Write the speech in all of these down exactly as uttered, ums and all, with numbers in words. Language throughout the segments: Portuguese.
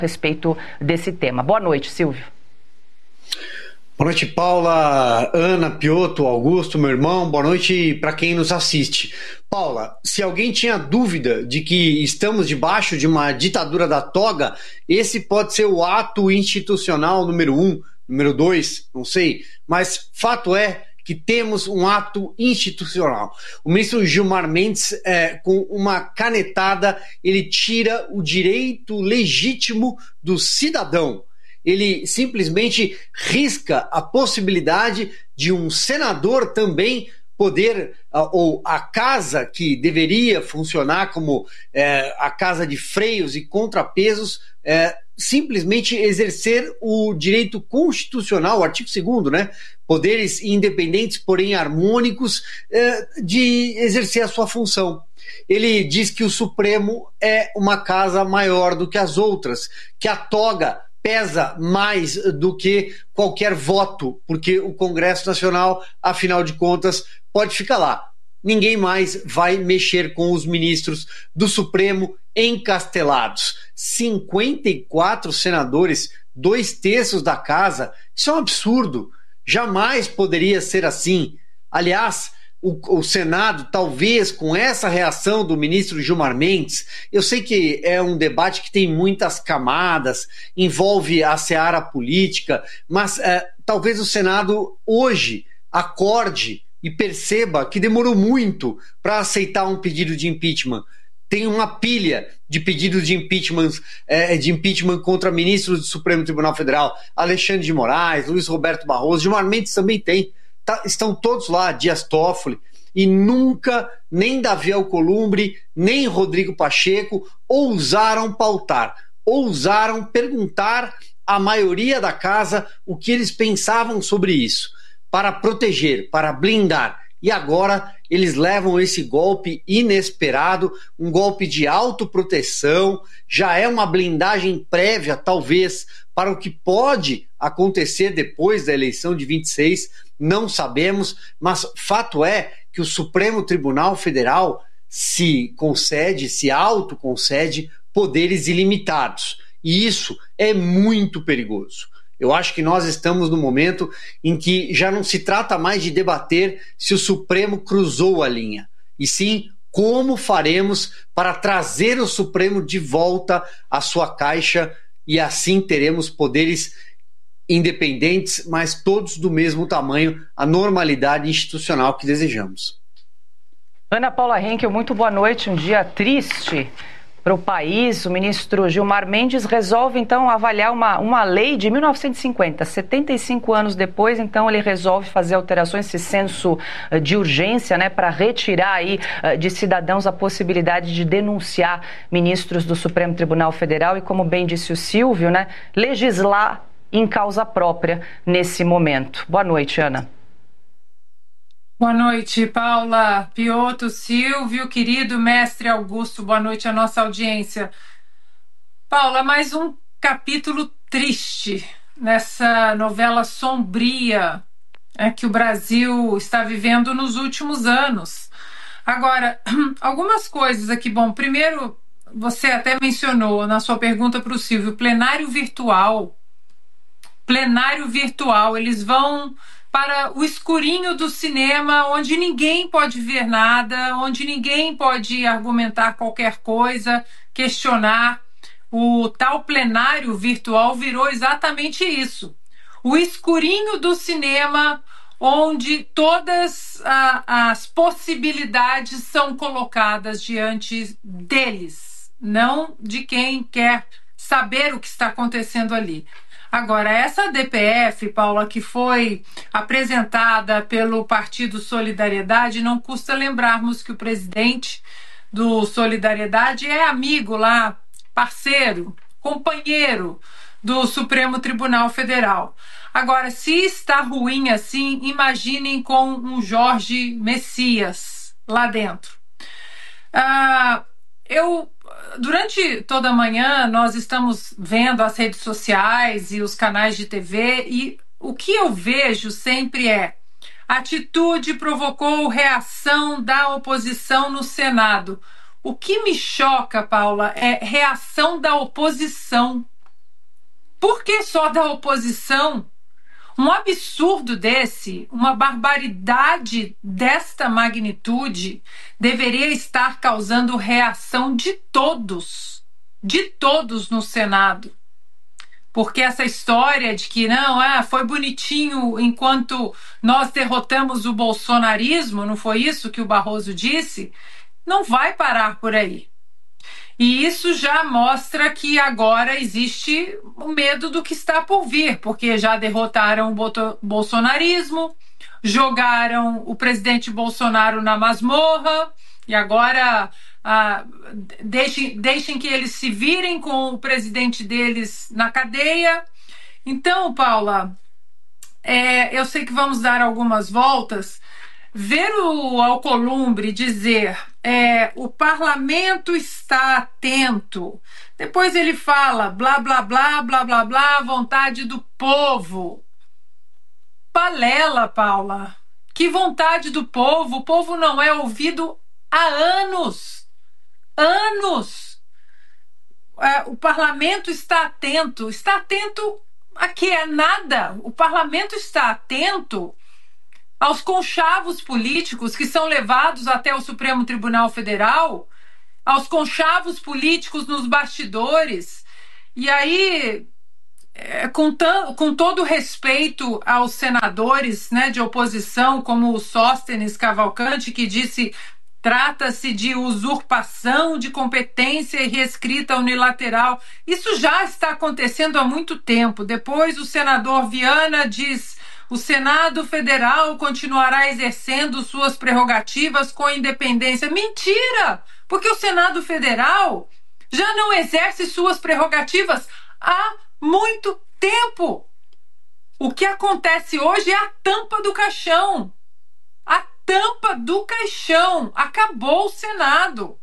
a respeito desse tema. Boa noite, Silvio. Boa noite, Paula, Ana, Piotr, Augusto, meu irmão. Boa noite para quem nos assiste. Paula, se alguém tinha dúvida de que estamos debaixo de uma ditadura da toga, esse pode ser o ato institucional número um, número dois, não sei. Mas fato é que temos um ato institucional. O ministro Gilmar Mendes, é, com uma canetada, ele tira o direito legítimo do cidadão. Ele simplesmente risca a possibilidade de um senador também poder, ou a casa que deveria funcionar como é, a casa de freios e contrapesos, é, simplesmente exercer o direito constitucional, o artigo segundo, né? Poderes independentes, porém harmônicos, é, de exercer a sua função. Ele diz que o Supremo é uma casa maior do que as outras, que a toga pesa mais do que qualquer voto, porque o Congresso Nacional, afinal de contas, pode ficar lá. Ninguém mais vai mexer com os ministros do Supremo encastelados. cinquenta e quatro senadores, dois terços da casa, isso é um absurdo. Jamais poderia ser assim. Aliás, O, o Senado, talvez com essa reação do ministro Gilmar Mendes, eu sei que é um debate que tem muitas camadas, envolve a seara política, mas é, talvez o Senado hoje acorde e perceba que demorou muito para aceitar um pedido de impeachment. Tem uma pilha de pedidos de impeachment, é, de impeachment contra ministros do Supremo Tribunal Federal, Alexandre de Moraes, Luiz Roberto Barroso, Gilmar Mendes também tem. Tá, estão todos lá, Dias Toffoli, e nunca nem Davi Alcolumbre, nem Rodrigo Pacheco ousaram pautar, ousaram perguntar à maioria da casa o que eles pensavam sobre isso, para proteger, para blindar. E agora eles levam esse golpe inesperado, um golpe de autoproteção, já é uma blindagem prévia, talvez, para o que pode acontecer depois da eleição de vinte e seis, não sabemos, mas fato é que o Supremo Tribunal Federal se concede, se autoconcede poderes ilimitados. E isso é muito perigoso. Eu acho que nós estamos no momento em que já não se trata mais de debater se o Supremo cruzou a linha, e sim como faremos para trazer o Supremo de volta à sua caixa, e assim teremos poderes independentes, mas todos do mesmo tamanho, a normalidade institucional que desejamos. Ana Paula Henkel, muito boa noite. Um dia triste para o país. O ministro Gilmar Mendes resolve, então, avaliar uma, uma lei de mil novecentos e cinquenta, setenta e cinco anos depois. Então, ele resolve fazer alterações, esse senso de urgência, né, para retirar aí de cidadãos a possibilidade de denunciar ministros do Supremo Tribunal Federal e, como bem disse o Silvio, né, legislar em causa própria nesse momento. Boa noite, Ana. Boa noite, Paula, Piotr, Silvio, querido mestre Augusto, boa noite à nossa audiência. Paula, mais um capítulo triste nessa novela sombria, é, que o Brasil está vivendo nos últimos anos. Agora, algumas coisas aqui. Bom, primeiro, você até mencionou na sua pergunta para o Silvio, plenário virtual. Plenário virtual, eles vão para o escurinho do cinema, onde ninguém pode ver nada, onde ninguém pode argumentar qualquer coisa, questionar. O tal plenário virtual virou exatamente isso. O escurinho do cinema, onde todas a, as possibilidades são colocadas diante deles, não de quem quer saber o que está acontecendo ali. Agora, essa D P F, Paula, que foi apresentada pelo Partido Solidariedade, não custa lembrarmos que o presidente do Solidariedade é amigo lá, parceiro, companheiro do Supremo Tribunal Federal. Agora, se está ruim assim, imaginem com um Jorge Messias lá dentro. Ah, eu... Durante toda a manhã, nós estamos vendo as redes sociais e os canais de T V, e o que eu vejo sempre é: atitude provocou reação da oposição no Senado. O que me choca, Paula, é reação da oposição. Por que só da oposição? Um absurdo desse, uma barbaridade desta magnitude, deveria estar causando reação de todos, de todos no Senado. Porque essa história de que não, ah, foi bonitinho enquanto nós derrotamos o bolsonarismo, não foi isso que o Barroso disse? Não vai parar por aí. E isso já mostra que agora existe o medo do que está por vir, porque já derrotaram o bolsonarismo, jogaram o presidente Bolsonaro na masmorra, e agora ah, deixem, deixem que eles se virem com o presidente deles na cadeia. Então, Paula, é, eu sei que vamos dar algumas voltas. Ver o Alcolumbre dizer é, o parlamento está atento, depois ele fala blá blá blá blá blá blá, vontade do povo. Balela, Paula, que vontade do povo? O povo não é ouvido há anos, anos. É, o parlamento está atento, está atento a que é nada, o parlamento está atento aos conchavos políticos que são levados até o Supremo Tribunal Federal, aos conchavos políticos nos bastidores. E aí, é, com, tam, com todo respeito aos senadores, né, de oposição, como o Sóstenes Cavalcante, que disse trata-se de usurpação de competência e reescrita unilateral. Isso já está acontecendo há muito tempo. Depois o senador Viana diz: o Senado Federal continuará exercendo suas prerrogativas com independência. Mentira! Porque o Senado Federal já não exerce suas prerrogativas há muito tempo. O que acontece hoje é a tampa do caixão. A tampa do caixão. Acabou o Senado.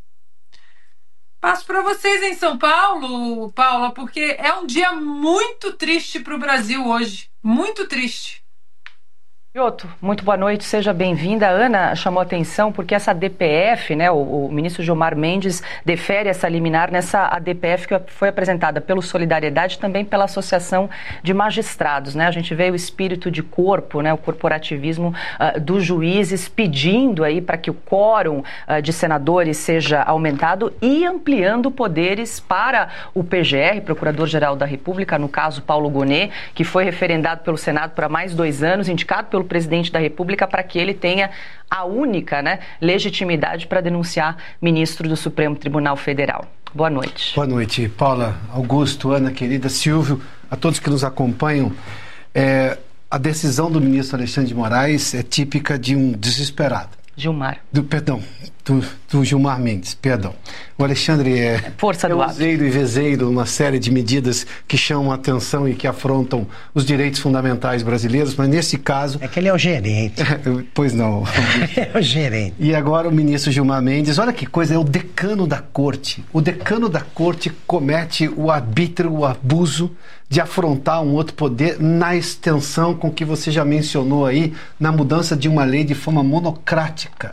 Passo para vocês em São Paulo, Paula, porque é um dia muito triste para o Brasil hoje. Muito triste. Piotto, muito boa noite, seja bem-vinda. A Ana chamou atenção porque essa A D P F, né, o, o ministro Gilmar Mendes defere essa liminar nessa A D P F que foi apresentada pelo Solidariedade e também pela Associação de Magistrados, né? A gente vê o espírito de corpo, né, o corporativismo uh, dos juízes pedindo aí para que o quórum uh, de senadores seja aumentado e ampliando poderes para o P G R, Procurador-Geral da República, no caso Paulo Gonet, que foi referendado pelo Senado para mais dois anos, indicado pelo presidente da República para que ele tenha a única, né, legitimidade para denunciar ministro do Supremo Tribunal Federal. Boa noite. Boa noite, Paula, Augusto, Ana, querida, Silvio, a todos que nos acompanham. É, a decisão do ministro Alexandre de Moraes é típica de um desesperado. Gilmar. Do, perdão, do, do Gilmar Mendes, perdão. O Alexandre é força do useiro e vezeiro uma série de medidas que chamam a atenção e que afrontam os direitos fundamentais brasileiros, mas nesse caso... É que ele é o gerente. Pois não. É o gerente. E agora o ministro Gilmar Mendes, olha que coisa, é o decano da corte. O decano da corte comete o arbítrio, o abuso de afrontar um outro poder na extensão com que você já mencionou aí, na mudança de uma lei de forma monocrática.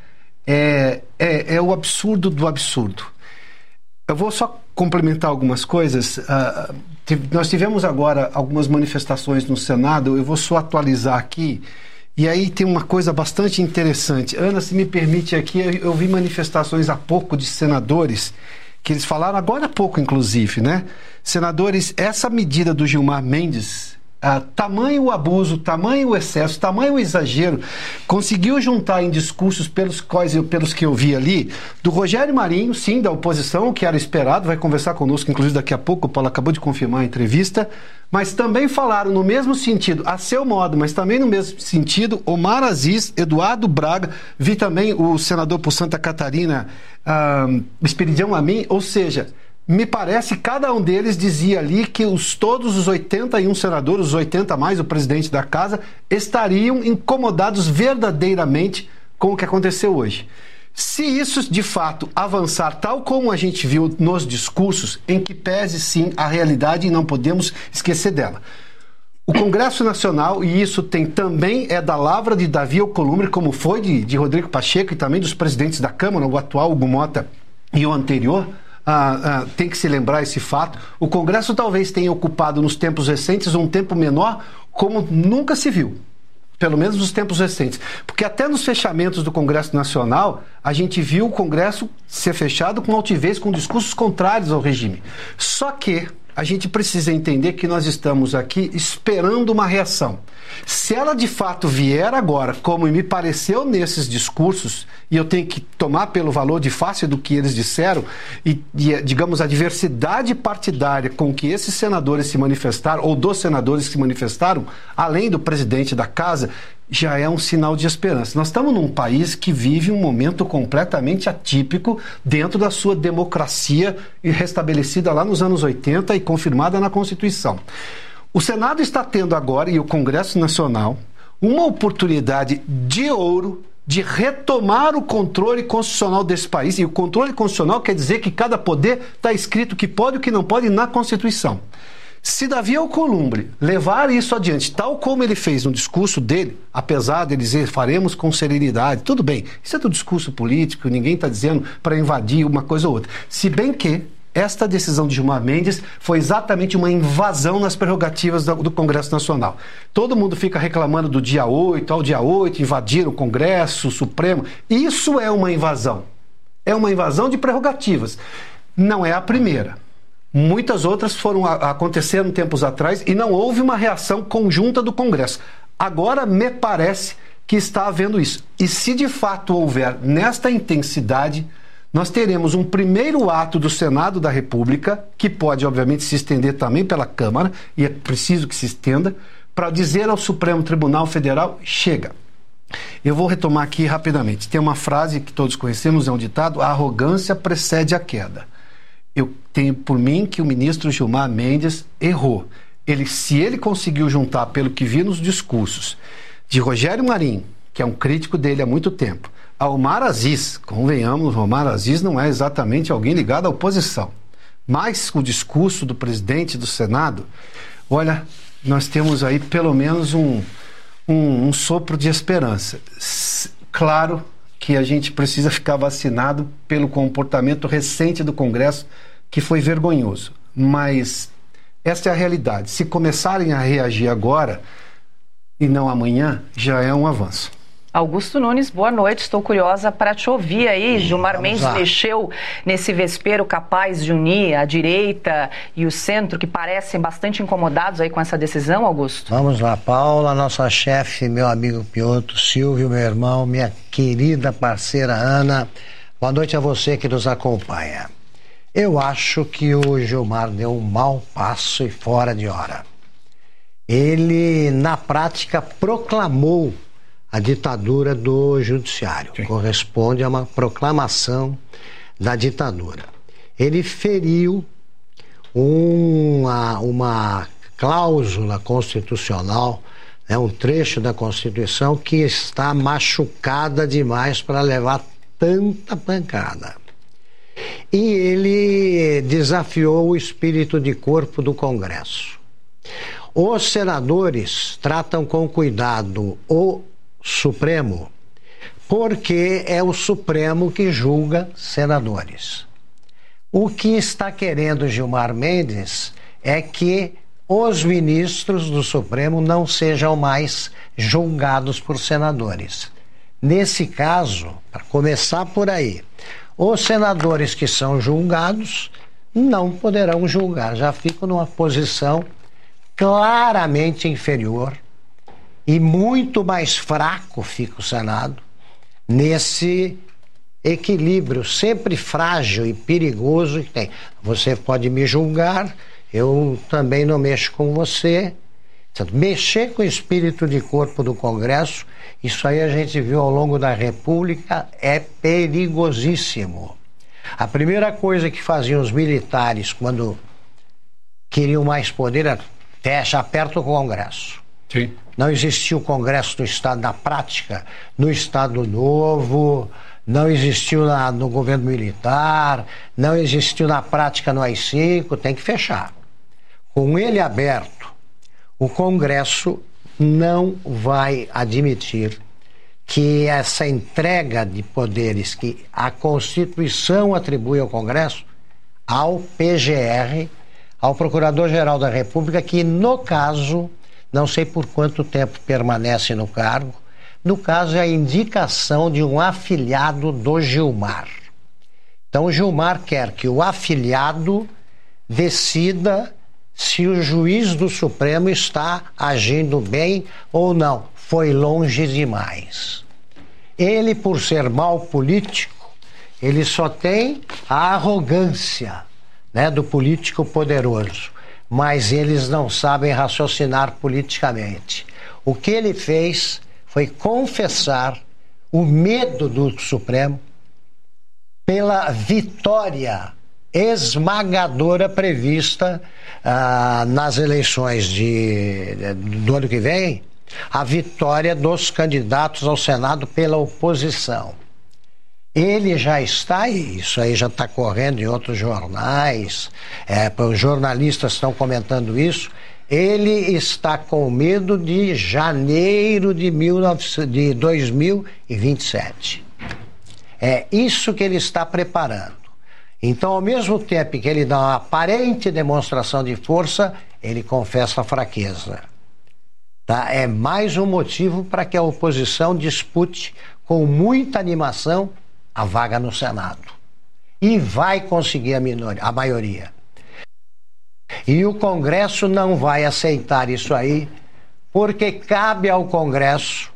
É, é, é o absurdo do absurdo. Eu vou só complementar algumas coisas. Uh, tive, nós tivemos agora algumas manifestações no Senado, eu vou só atualizar aqui, e aí tem uma coisa bastante interessante. Ana, se me permite aqui, eu, eu vi manifestações há pouco de senadores, que eles falaram agora há pouco, inclusive, né? Senadores, essa medida do Gilmar Mendes, ah, tamanho o abuso, tamanho o excesso, tamanho o exagero, conseguiu juntar em discursos pelos quais eu, pelos que eu vi ali, do Rogério Marinho, sim, da oposição, que era esperado, vai conversar conosco, inclusive daqui a pouco, o Paulo acabou de confirmar a entrevista, mas também falaram no mesmo sentido, a seu modo, mas também no mesmo sentido, Omar Aziz, Eduardo Braga, vi também o senador por Santa Catarina, ah, Esperidião Amin, ou seja, me parece que cada um deles dizia ali que os, todos os oitenta e um senadores, os oitenta mais o presidente da casa, estariam incomodados verdadeiramente com o que aconteceu hoje. Se isso de fato avançar tal como a gente viu nos discursos, em que pese sim a realidade e não podemos esquecer dela. O Congresso Nacional, e isso tem também é da lavra de Davi Alcolumbre, como foi de, de Rodrigo Pacheco e também dos presidentes da Câmara, o atual Hugo Mota e o anterior, ah, ah, tem que se lembrar esse fato. O Congresso talvez tenha ocupado nos tempos recentes um tempo menor como nunca se viu. Pelo menos nos tempos recentes. Porque até nos fechamentos do Congresso Nacional, a gente viu o Congresso ser fechado com altivez, com discursos contrários ao regime. Só que a gente precisa entender que nós estamos aqui esperando uma reação. Se ela de fato vier agora, como me pareceu nesses discursos, e eu tenho que tomar pelo valor de face do que eles disseram, e, e digamos, a diversidade partidária com que esses senadores se manifestaram, ou dos senadores que se manifestaram, além do presidente da casa, já é um sinal de esperança. Nós estamos num país que vive um momento completamente atípico dentro da sua democracia restabelecida lá nos anos oitenta e confirmada na Constituição. O Senado está tendo agora, e o Congresso Nacional, uma oportunidade de ouro de retomar o controle constitucional desse país. E o controle constitucional quer dizer que cada poder está escrito o que pode e o que não pode na Constituição. Se Davi Alcolumbre levar isso adiante, tal como ele fez no discurso dele, apesar de dizer faremos com serenidade, tudo bem, isso é do discurso político, ninguém está dizendo para invadir uma coisa ou outra. Se bem que esta decisão de Gilmar Mendes foi exatamente uma invasão nas prerrogativas do, do Congresso Nacional. Todo mundo fica reclamando do dia oito, ao dia oito, invadiram o Congresso, o Supremo. Isso é uma invasão. É uma invasão de prerrogativas. Não é a primeira. Muitas outras foram acontecendo tempos atrás e não houve uma reação conjunta do Congresso. Agora me parece que está havendo isso. E se de fato houver nesta intensidade, nós teremos um primeiro ato do Senado da República, que pode obviamente se estender também pela Câmara, e é preciso que se estenda, para dizer ao Supremo Tribunal Federal, chega. Eu vou retomar aqui rapidamente. Tem uma frase que todos conhecemos, é um ditado: a arrogância precede a queda. Eu tenho por mim que o ministro Gilmar Mendes errou. Ele, se ele conseguiu juntar, pelo que vi nos discursos, de Rogério Marinho, que é um crítico dele há muito tempo, a Omar Aziz, convenhamos, Omar Aziz não é exatamente alguém ligado à oposição, mas o discurso do presidente do Senado, olha, nós temos aí pelo menos um, um, um sopro de esperança. Claro que a gente precisa ficar vacinado pelo comportamento recente do Congresso, que foi vergonhoso. Mas essa é a realidade. Se começarem a reagir agora e não amanhã, já é um avanço. Augusto Nunes, boa noite. Estou curiosa para te ouvir aí. Gilmar Mendes mexeu nesse vespeiro capaz de unir a direita e o centro, que parecem bastante incomodados aí com essa decisão, Augusto? Vamos lá, Paula, nossa chefe, meu amigo Piotr, Silvio, meu irmão, minha querida parceira Ana. Boa noite a você que nos acompanha. Eu acho que o Gilmar deu um mau passo e fora de hora. Ele, na prática, proclamou a ditadura do judiciário. Sim. Corresponde a uma proclamação da ditadura. Ele feriu uma, uma cláusula constitucional, né, um trecho da Constituição que está machucada demais para levar tanta pancada. E ele desafiou o espírito de corpo do Congresso. Os senadores tratam com cuidado o Supremo, porque é o Supremo que julga senadores. O que está querendo Gilmar Mendes é que os ministros do Supremo não sejam mais julgados por senadores. Nesse caso, para começar por aí, os senadores que são julgados não poderão julgar, já ficam numa posição claramente inferior. E muito mais fraco fica o Senado nesse equilíbrio sempre frágil e perigoso que tem. Você pode me julgar, eu também não mexo com você. Mexer com o espírito de corpo do Congresso, isso aí a gente viu ao longo da República, é perigosíssimo. A primeira coisa que faziam os militares quando queriam mais poder era fecha, aperta o Congresso. Sim. Não existiu o Congresso do Estado na prática, no Estado Novo, não existiu na, no governo militar, não existiu na prática no A I cinco, tem que fechar. Com ele aberto, o Congresso não vai admitir que essa entrega de poderes que a Constituição atribui ao Congresso ao P G R, ao Procurador-Geral da República, que no caso, não sei por quanto tempo permanece no cargo, no caso é a indicação de um afilhado do Gilmar. Então o Gilmar quer que o afilhado decida se o juiz do Supremo está agindo bem ou não. Foi longe demais. Ele, por ser mau político, ele só tem a arrogância, né, do político poderoso, mas eles não sabem raciocinar politicamente. O que ele fez foi confessar o medo do Supremo pela vitória esmagadora prevista ah, nas eleições de, de, do ano que vem, a vitória dos candidatos ao Senado pela oposição. Ele já está, e isso aí já está correndo em outros jornais, é, os jornalistas estão comentando isso, ele está com medo de janeiro de, de dois mil e vinte e sete. É isso que ele está preparando. Então, ao mesmo tempo que ele dá uma aparente demonstração de força, ele confessa a fraqueza. Tá? É mais um motivo para que a oposição dispute com muita animação a vaga no Senado. E vai conseguir a, minoria, a maioria. E o Congresso não vai aceitar isso aí, porque cabe ao Congresso,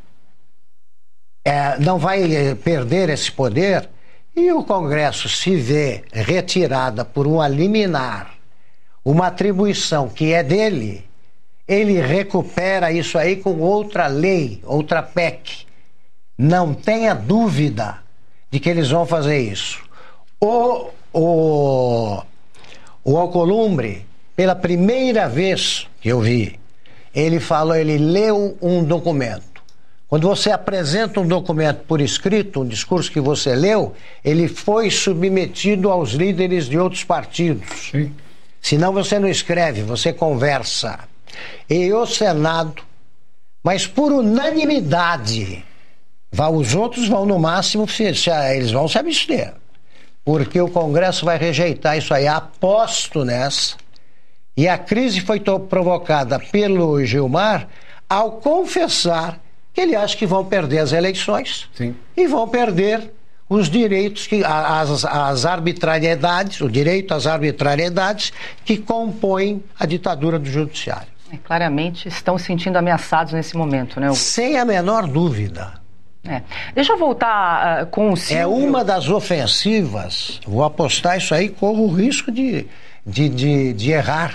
é, não vai perder esse poder, e o Congresso se vê retirada por uma liminar, uma atribuição que é dele, ele recupera isso aí com outra lei, outra P E C. Não tenha dúvida de que eles vão fazer isso. O, o, o Alcolumbre, pela primeira vez que eu vi, ele falou, ele leu um documento. Quando você apresenta um documento por escrito, um discurso que você leu, ele foi submetido aos líderes de outros partidos. Sim. Senão você não escreve, você conversa. E o Senado, mas por unanimidade, os outros vão no máximo, eles vão se abster, porque o Congresso vai rejeitar isso aí, aposto nessa. E a crise foi provocada pelo Gilmar ao confessar que ele acha que vão perder as eleições. Sim. E vão perder os direitos, que, as, as arbitrariedades, o direito às arbitrariedades que compõem a ditadura do judiciário. É, claramente estão se sentindo ameaçados nesse momento, né? Augusto? Sem a menor dúvida. É. Deixa eu voltar uh, com o Silvio. É uma das ofensivas, vou apostar isso aí, corro o risco de, de, de, de errar.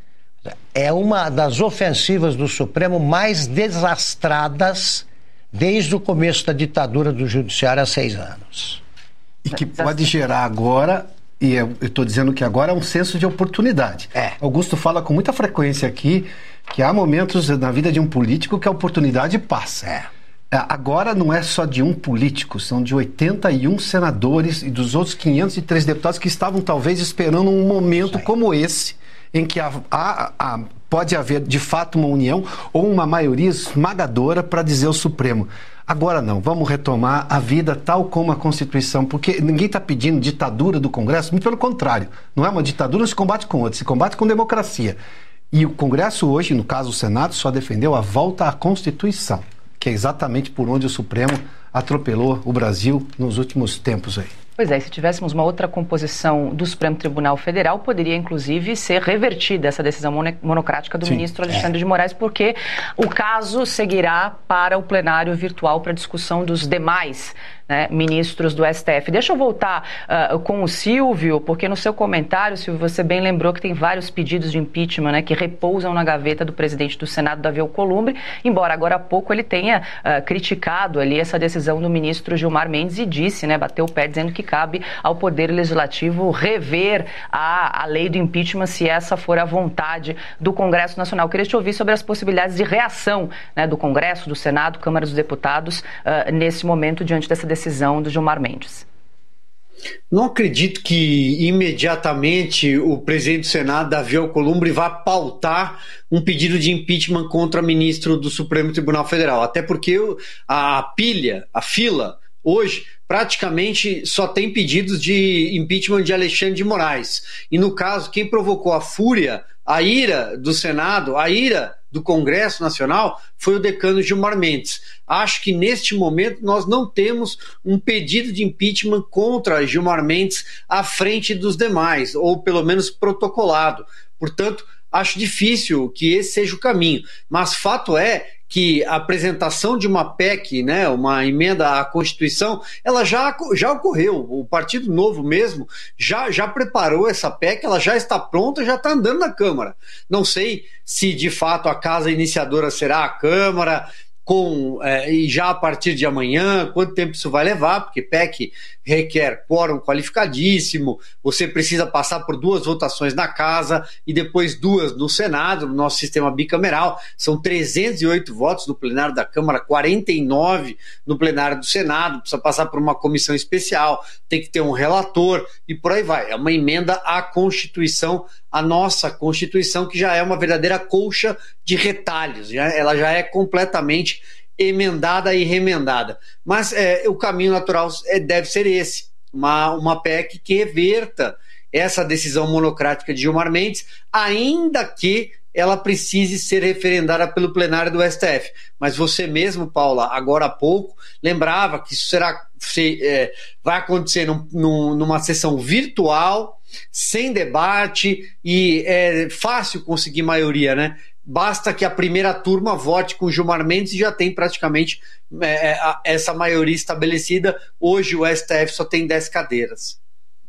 É uma das ofensivas do Supremo mais desastradas desde o começo da ditadura do judiciário há seis anos. E que pode gerar agora, e eu estou dizendo que agora é um senso de oportunidade. É. Augusto fala com muita frequência aqui que há momentos na vida de um político que a oportunidade passa. É. Agora não é só de um político, são de oitenta e um senadores e dos outros quinhentos e três deputados que estavam talvez esperando um momento como esse, em que há, há, há, pode haver de fato uma união ou uma maioria esmagadora para dizer ao Supremo: agora não, vamos retomar a vida tal como a Constituição, porque ninguém está pedindo ditadura do Congresso, muito pelo contrário, não é uma ditadura, não se combate com outra, se combate com democracia. E o Congresso hoje, no caso o Senado, só defendeu a volta à Constituição, que é exatamente por onde o Supremo atropelou o Brasil nos últimos tempos aí. Pois é, se tivéssemos uma outra composição do Supremo Tribunal Federal, poderia inclusive ser revertida essa decisão monocrática do Sim, ministro Alexandre é. de Moraes, porque o caso seguirá para o plenário virtual para discussão dos demais, né, ministros do S T F. Deixa eu voltar uh, com o Silvio, porque no seu comentário, Silvio, você bem lembrou que tem vários pedidos de impeachment, né, que repousam na gaveta do presidente do Senado, Davi Alcolumbre, embora agora há pouco ele tenha uh, criticado ali essa decisão do ministro Gilmar Mendes e disse, né, bateu o pé dizendo que cabe ao Poder Legislativo rever a, a lei do impeachment se essa for a vontade do Congresso Nacional. Queria te ouvir sobre as possibilidades de reação, né, do Congresso, do Senado, Câmara dos Deputados, uh, nesse momento, diante dessa decisão do Gilmar Mendes. Não acredito que imediatamente o presidente do Senado, Davi Alcolumbre, vá pautar um pedido de impeachment contra ministro do Supremo Tribunal Federal, até porque a pilha, a fila, hoje praticamente só tem pedidos de impeachment de Alexandre de Moraes. E no caso, quem provocou a fúria, a ira do Senado, a ira do Congresso Nacional, foi o decano Gilmar Mendes. Acho que neste momento nós não temos um pedido de impeachment contra Gilmar Mendes à frente dos demais, ou pelo menos protocolado. Portanto, acho difícil que esse seja o caminho. Mas fato é que a apresentação de uma P E C, né, uma emenda à Constituição, ela já, já ocorreu. O Partido Novo mesmo já, já preparou essa P E C, ela já está pronta, já está andando na Câmara. Não sei se de fato a casa iniciadora será a Câmara, com, é, e já a partir de amanhã, quanto tempo isso vai levar, porque P E C requer quórum qualificadíssimo, você precisa passar por duas votações na casa e depois duas no Senado, no nosso sistema bicameral, são trezentos e oito votos no plenário da Câmara, quarenta e nove no plenário do Senado, precisa passar por uma comissão especial, tem que ter um relator e por aí vai. É uma emenda à Constituição, a nossa Constituição, que já é uma verdadeira colcha de retalhos, já, ela já é completamente emendada e remendada. Mas é, o caminho natural é, deve ser esse, uma, uma P E C que reverta essa decisão monocrática de Gilmar Mendes, ainda que ela precise ser referendada pelo plenário do S T F. Mas você mesmo, Paula, agora há pouco, lembrava que isso será, se, é, vai acontecer num, num, numa sessão virtual, sem debate, e é fácil conseguir maioria, né? Basta que a primeira turma vote com Gilmar Mendes e já tem praticamente é, a, essa maioria estabelecida. Hoje o S T F só tem dez cadeiras.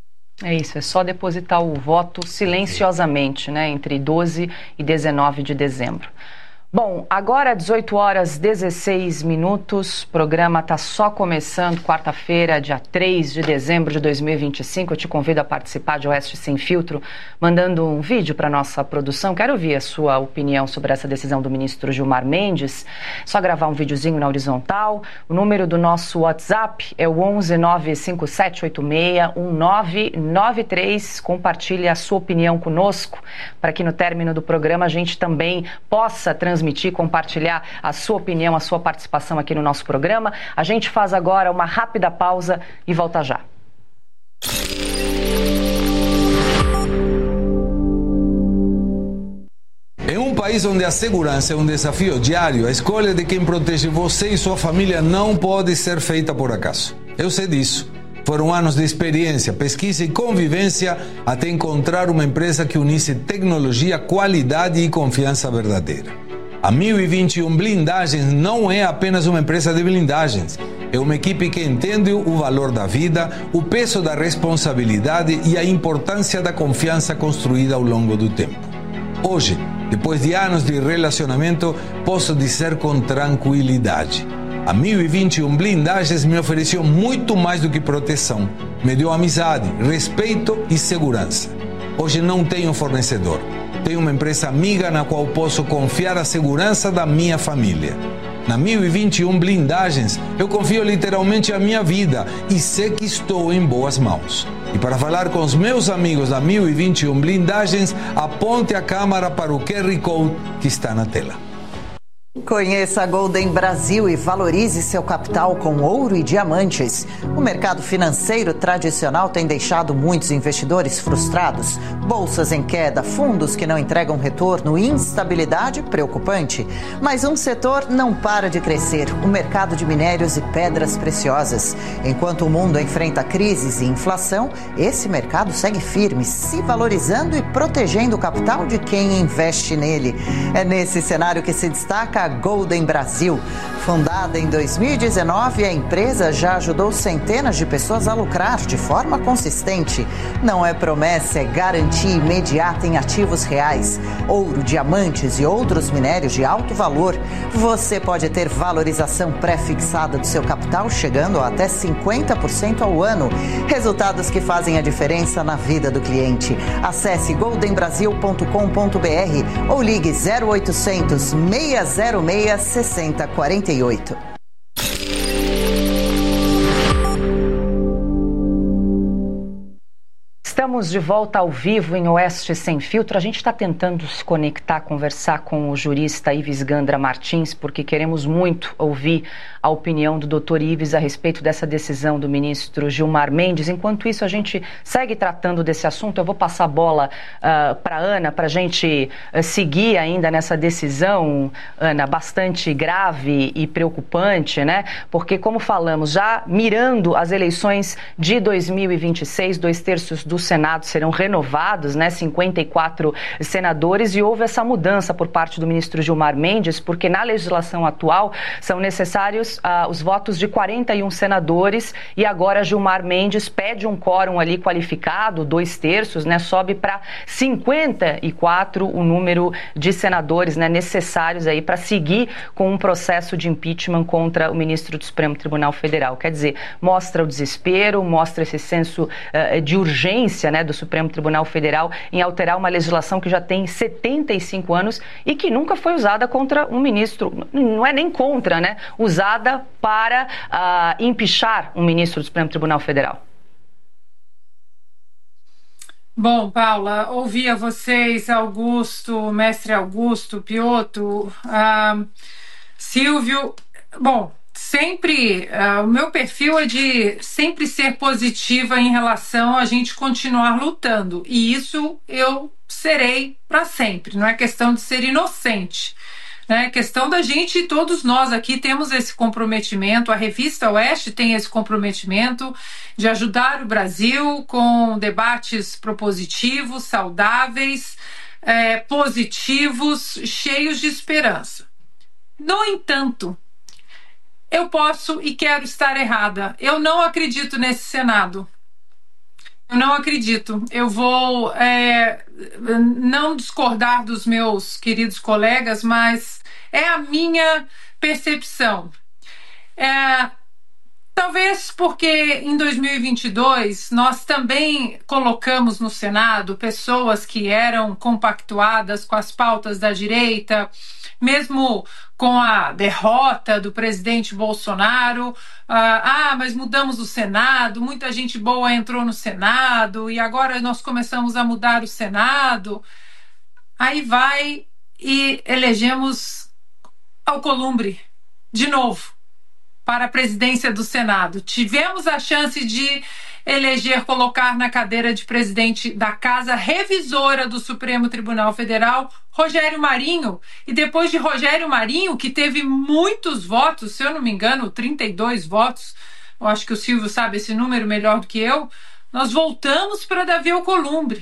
É isso, é só depositar o voto silenciosamente, né, entre doze e dezenove de dezembro. Bom, agora dezoito horas e dezesseis minutos, o programa está só começando, quarta-feira, dia três de dezembro de dois mil e vinte e cinco. Eu te convido a participar de Oeste Sem Filtro, mandando um vídeo para a nossa produção. Quero ouvir a sua opinião sobre essa decisão do ministro Gilmar Mendes. Só gravar um videozinho na horizontal. O número do nosso WhatsApp é o onze nove cinco sete oito seis um nove nove três. Compartilhe a sua opinião conosco, para que no término do programa a gente também possa transmitir transmitir, compartilhar a sua opinião, a sua participação aqui no nosso programa. A gente faz agora uma rápida pausa e volta já. Em um país onde a segurança é um desafio diário, a escolha de quem protege você e sua família não pode ser feita por acaso. Eu sei disso. Foram anos de experiência, pesquisa e convivência até encontrar uma empresa que unisse tecnologia, qualidade e confiança verdadeira. A mil e vinte e um Blindagens não é apenas uma empresa de blindagens. É uma equipe que entende o valor da vida, o peso da responsabilidade e a importância da confiança construída ao longo do tempo. Hoje, depois de anos de relacionamento, posso dizer com tranquilidade: a mil e vinte e um Blindagens me ofereceu muito mais do que proteção. Me deu amizade, respeito e segurança. Hoje não tenho fornecedor. Tenho uma empresa amiga na qual posso confiar a segurança da minha família. Na mil e vinte e um Blindagens, eu confio literalmente a minha vida e sei que estou em boas mãos. E para falar com os meus amigos da mil e vinte e um Blindagens, aponte a câmera para o Q R Code que está na tela. Conheça a Golden Brasil e valorize seu capital com ouro e diamantes. O mercado financeiro tradicional tem deixado muitos investidores frustrados. Bolsas em queda, fundos que não entregam retorno, instabilidade preocupante. Mas um setor não para de crescer: o mercado de minérios e pedras preciosas. Enquanto o mundo enfrenta crises e inflação, esse mercado segue firme, se valorizando e protegendo o capital de quem investe nele. É nesse cenário que se destaca a Golden Brasil. Fundada em dois mil e dezenove, a empresa já ajudou centenas de pessoas a lucrar de forma consistente. Não é promessa, é garantia imediata em ativos reais. Ouro, diamantes e outros minérios de alto valor. Você pode ter valorização pré-fixada do seu capital chegando a até cinquenta por cento ao ano. Resultados que fazem a diferença na vida do cliente. Acesse golden brasil ponto com ponto b r ou ligue zero oitocentos, seis zero seis, seis zero quatro oito. Estamos Estamos de volta ao vivo em Oeste Sem Filtro. A gente está tentando se conectar, conversar com o jurista Ives Gandra Martins, porque queremos muito ouvir a opinião do doutor Ives a respeito dessa decisão do ministro Gilmar Mendes. Enquanto isso, a gente segue tratando desse assunto. Eu vou passar a bola uh, para a Ana, para a gente uh, seguir ainda nessa decisão, Ana, bastante grave e preocupante, né? Porque, como falamos, já mirando as eleições de dois mil e vinte e seis, dois terços do Senado serão renovados, né? cinquenta e quatro senadores, e houve essa mudança por parte do ministro Gilmar Mendes, porque na legislação atual são necessários uh, os votos de quarenta e um senadores, e agora Gilmar Mendes pede um quórum ali qualificado, dois terços, né? Sobe para cinquenta e quatro o número de senadores, né, necessários aí para seguir com um processo de impeachment contra o ministro do Supremo Tribunal Federal. Quer dizer, mostra o desespero, mostra esse senso uh, de urgência, né, do Supremo Tribunal Federal em alterar uma legislação que já tem setenta e cinco anos e que nunca foi usada contra um ministro, não é nem contra, né, usada para uh, empichar um ministro do Supremo Tribunal Federal. Bom, Paula, ouvia vocês, Augusto, mestre Augusto, Piotto, uh, Silvio. Bom, sempre, uh, o meu perfil é de sempre ser positiva em relação a gente continuar lutando, e isso eu serei para sempre, não é questão de ser inocente. É questão da gente, todos nós aqui temos esse comprometimento, a revista Oeste tem esse comprometimento de ajudar o Brasil com debates propositivos, saudáveis, é, positivos, cheios de esperança. No entanto, eu posso e quero estar errada. Eu não acredito nesse Senado. Eu não acredito. Eu vou é, não discordar dos meus queridos colegas, mas é a minha percepção. É, talvez porque em dois mil e vinte e dois nós também colocamos no Senado pessoas que eram compactuadas com as pautas da direita, mesmo com a derrota do presidente Bolsonaro. Ah, mas mudamos o Senado, muita gente boa entrou no Senado e agora nós começamos a mudar o Senado. Aí vai e elegemos Alcolumbre de novo para a presidência do Senado. Tivemos a chance de eleger, colocar na cadeira de presidente da Casa Revisora do Supremo Tribunal Federal, Rogério Marinho. E depois de Rogério Marinho, que teve muitos votos, se eu não me engano, trinta e dois votos, eu acho que o Silvio sabe esse número melhor do que eu, nós voltamos para Davi Alcolumbre.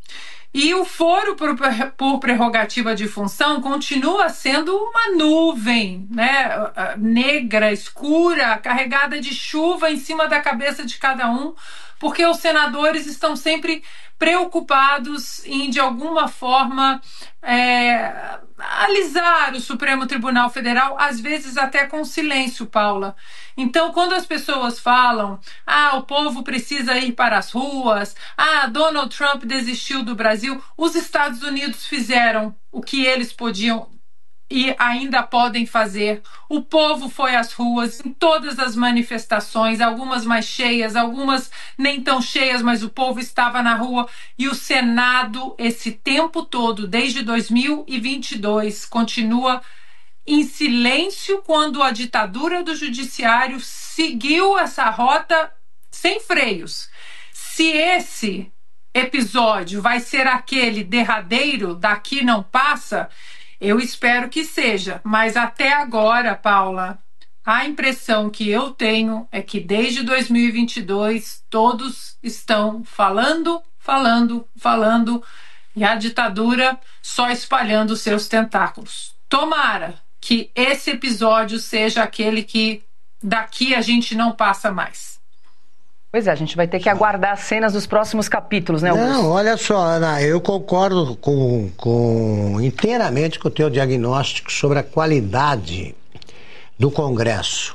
E o foro por, por prerrogativa de função continua sendo uma nuvem, né, negra, escura, carregada de chuva em cima da cabeça de cada um, porque os senadores estão sempre preocupados em, de alguma forma, é, alisar o Supremo Tribunal Federal, às vezes até com silêncio, Paula. Então, quando as pessoas falam, ah, o povo precisa ir para as ruas, ah, Donald Trump desistiu do Brasil, os Estados Unidos fizeram o que eles podiam e ainda podem fazer. O povo foi às ruas em todas as manifestações, algumas mais cheias, algumas nem tão cheias, mas o povo estava na rua. E o Senado, esse tempo todo, desde dois mil e vinte e dois, continua em silêncio quando a ditadura do judiciário seguiu essa rota sem freios. Se esse episódio vai ser aquele derradeiro, daqui não passa, eu espero que seja, mas até agora, Paula, a impressão que eu tenho é que desde dois mil e vinte e dois todos estão falando, falando, falando e a ditadura só espalhando seus tentáculos. Tomara que esse episódio seja aquele que daqui a gente não passa mais. Pois é, a gente vai ter que aguardar as cenas dos próximos capítulos, né, Augusto? Não, olha só, Ana, eu concordo com, com, inteiramente com o teu diagnóstico sobre a qualidade do Congresso.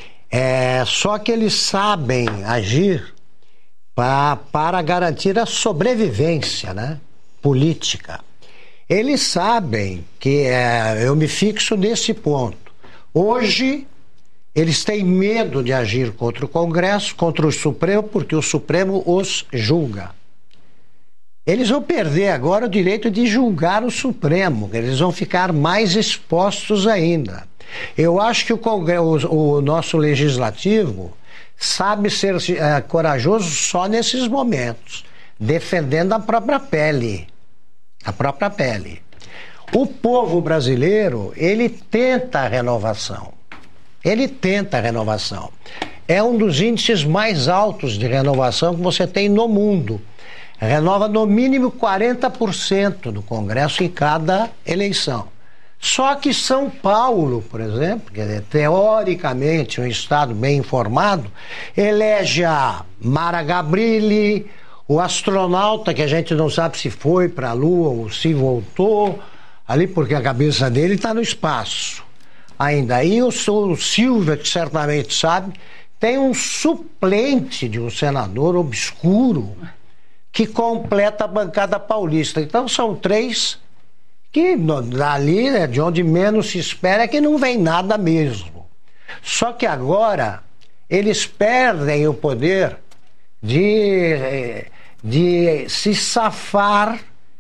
É, só que eles sabem agir pra, para garantir a sobrevivência, né, política. Eles sabem que é, eu me fixo nesse ponto. Hoje, eles têm medo de agir contra o Congresso, contra o Supremo, porque o Supremo os julga. Eles vão perder agora o direito de julgar o Supremo, eles vão ficar mais expostos ainda. Eu acho que o, Congresso, o nosso legislativo sabe ser é, corajoso só nesses momentos, defendendo a própria pele, a própria pele. O povo brasileiro, ele tenta a renovação, ele tenta a renovação. É um dos índices mais altos de renovação que você tem no mundo. Renova no mínimo quarenta por cento do Congresso em cada eleição. Só que São Paulo, por exemplo, que é teoricamente um estado bem informado, elege a Mara Gabrilli, o astronauta que a gente não sabe se foi para a Lua ou se voltou, ali porque a cabeça dele está no espaço. Ainda aí o, o Silvio, que certamente sabe, tem um suplente de um senador obscuro que completa a bancada paulista. Então são três que dali, né, de onde menos se espera, é que não vem nada mesmo. Só que agora eles perdem o poder de, de se safar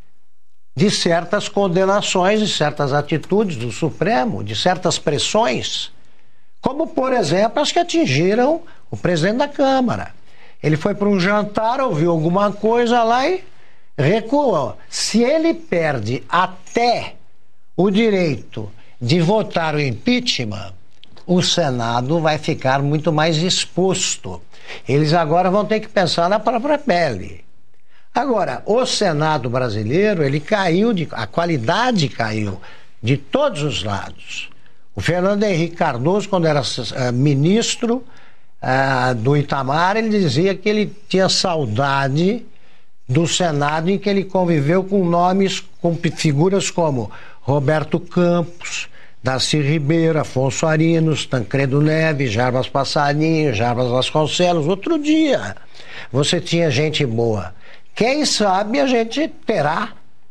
de certas condenações, de certas atitudes do Supremo, de certas pressões, como, por exemplo, as que atingiram o presidente da Câmara. Ele foi para um jantar, ouviu alguma coisa lá e recuou. Se ele perde até o direito de votar o impeachment, o Senado vai ficar muito mais exposto. Eles agora vão ter que pensar na própria pele. Agora, o Senado brasileiro, ele caiu, de, a qualidade caiu de todos os lados. O Fernando Henrique Cardoso, quando era uh, ministro uh, do Itamar, ele dizia que ele tinha saudade do Senado em que ele conviveu com nomes, com figuras como Roberto Campos, Darcy Ribeiro, Afonso Arinos, Tancredo Neves, Jarbas Passarinho, Jarbas Vasconcelos. Outro dia você tinha gente boa. Quem sabe a gente terá.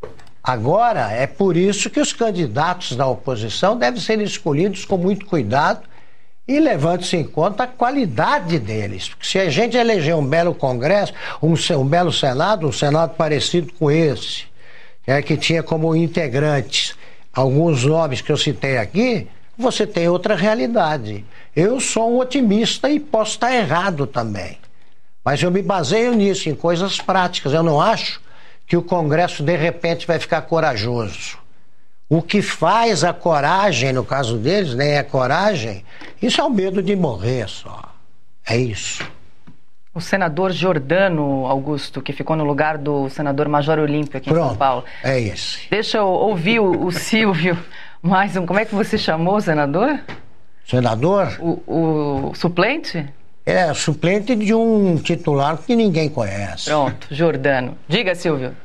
Agora, é por isso que os candidatos da oposição devem ser escolhidos com muito cuidado e levando-se em conta a qualidade deles. Porque se a gente eleger um belo Congresso, um, um belo Senado, um Senado parecido com esse, é, que tinha como integrantes alguns nomes que eu citei aqui, você tem outra realidade. Eu sou um otimista e posso estar errado também. Mas eu me baseio nisso, em coisas práticas. Eu não acho que o Congresso, de repente, vai ficar corajoso. O que faz a coragem, no caso deles, nem é coragem, isso é o medo de morrer só. É isso. O senador Giordano, Augusto, que ficou no lugar do senador Major Olímpio aqui em Pronto, São Paulo. É isso. Deixa eu ouvir o, o Silvio, mais um. Como é que você chamou o senador? Senador? O, o suplente? É suplente de um titular que ninguém conhece. Pronto, Giordano. Diga, Silvio.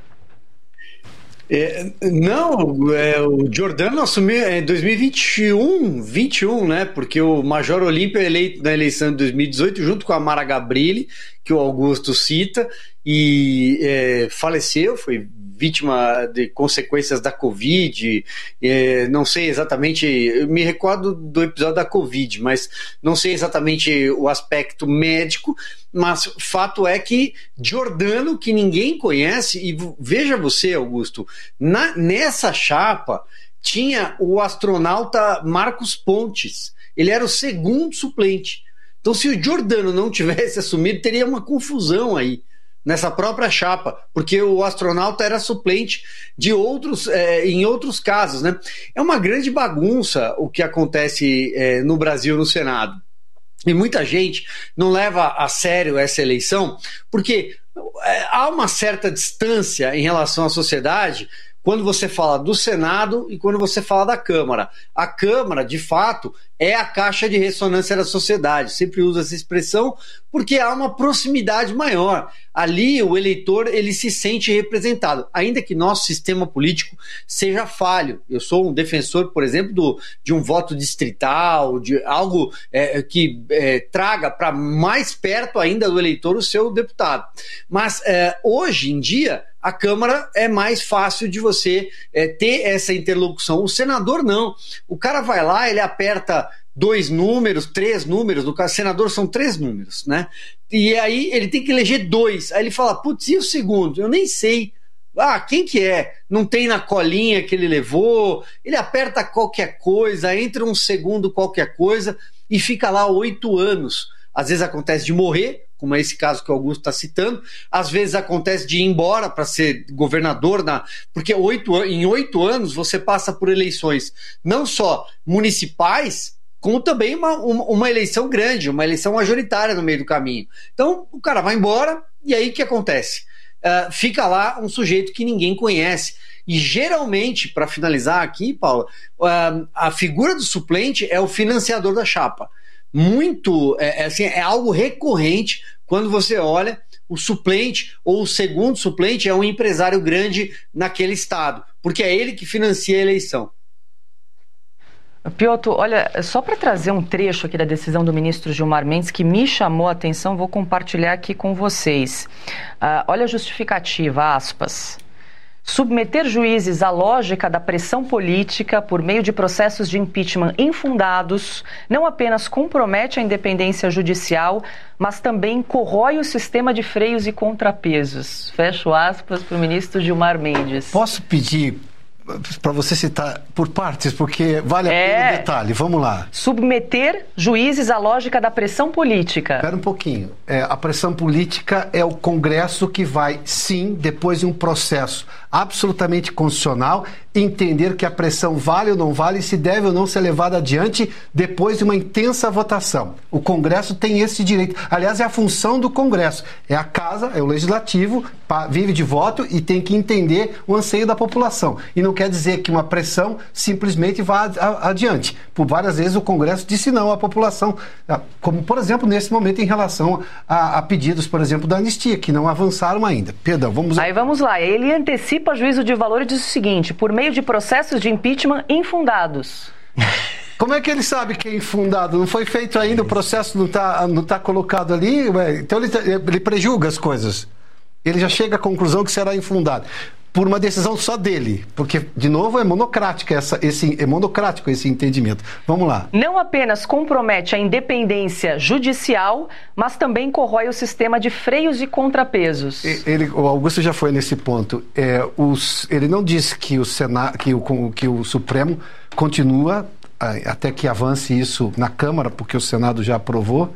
É, não, é, o Giordano assumiu em dois mil e vinte e um, vinte e um, né? Porque o Major Olímpio é eleito na eleição de dois mil e dezoito, junto com a Mara Gabrilli, que o Augusto cita, e é, faleceu, foi vítima de consequências da Covid. É, não sei exatamente, eu me recordo do episódio da Covid, mas não sei exatamente o aspecto médico, mas fato é que Giordano, que ninguém conhece, e veja você, Augusto, na, nessa chapa tinha o astronauta Marcos Pontes, ele era o segundo suplente. Então, se o Giordano não tivesse assumido, teria uma confusão aí nessa própria chapa, porque o astronauta era suplente de outros, é, em outros casos, né? É uma grande bagunça o que acontece é, no Brasil, no Senado. E muita gente não leva a sério essa eleição, porque é, há uma certa distância em relação à sociedade quando você fala do Senado e quando você fala da Câmara. A Câmara, de fato, é a caixa de ressonância da sociedade. Sempre uso essa expressão porque há uma proximidade maior. Ali o eleitor ele se sente representado, ainda que nosso sistema político seja falho. Eu sou um defensor, por exemplo, do, de um voto distrital, de algo é, que é, traga para mais perto ainda do eleitor o seu deputado. Mas é, hoje em dia a Câmara é mais fácil de você é, ter essa interlocução. O senador não. O cara vai lá, ele aperta dois números, três números, no caso, senador são três números, né? E aí ele tem que eleger dois. Aí ele fala, putz, e o segundo? Eu nem sei. Ah, quem que é? Não tem na colinha que ele levou, ele aperta qualquer coisa, entra um segundo qualquer coisa e fica lá oito anos. Às vezes acontece de morrer, como é esse caso que o Augusto está citando, às vezes acontece de ir embora para ser governador, na... porque oito, em oito anos você passa por eleições não só municipais, como também uma, uma, uma eleição grande, uma eleição majoritária no meio do caminho. Então o cara vai embora e aí o que acontece? Uh, fica lá um sujeito que ninguém conhece. E geralmente, para finalizar aqui, Paula, uh, a figura do suplente é o financiador da chapa. Muito, é, é, assim, é algo recorrente quando você olha o suplente ou o segundo suplente é um empresário grande naquele estado, porque é ele que financia a eleição. Piotr, olha, só para trazer um trecho aqui da decisão do ministro Gilmar Mendes que me chamou a atenção, vou compartilhar aqui com vocês. Uh, olha a justificativa, aspas. Submeter juízes à lógica da pressão política por meio de processos de impeachment infundados não apenas compromete a independência judicial, mas também corrói o sistema de freios e contrapesos. Fecho aspas para o ministro Gilmar Mendes. Posso pedir para você citar por partes, porque vale a é, pena o detalhe. Vamos lá. Submeter juízes à lógica da pressão política. Espera um pouquinho. É, a pressão política é o Congresso que vai, sim, depois de um processo absolutamente constitucional, entender que a pressão vale ou não vale, se deve ou não ser levada adiante depois de uma intensa votação. O Congresso tem esse direito. Aliás, é a função do Congresso. É a casa, é o Legislativo, vive de voto e tem que entender o anseio da população. E não quer dizer que uma pressão simplesmente vá adiante. Por várias vezes o Congresso disse não à população, como, por exemplo, nesse momento em relação a, a pedidos, por exemplo, da anistia, que não avançaram ainda. Perdão, vamos... Aí vamos lá. Ele antecipa juízo de valor e diz o seguinte, por meio de processos de impeachment infundados. Como é que ele sabe que é infundado? Não foi feito ainda, o processo não está não tá colocado ali, ué, então ele, ele prejulga as coisas. Ele já chega à conclusão que será infundado. Por uma decisão só dele, porque, de novo, é monocrática essa, esse, é monocrático esse entendimento. Vamos lá. Não apenas compromete a independência judicial, mas também corrói o sistema de freios e contrapesos. Ele, o Augusto já foi nesse ponto. É, os, ele não diz que o, Sena, que, o, que o Supremo continua, até que avance isso na Câmara, porque o Senado já aprovou,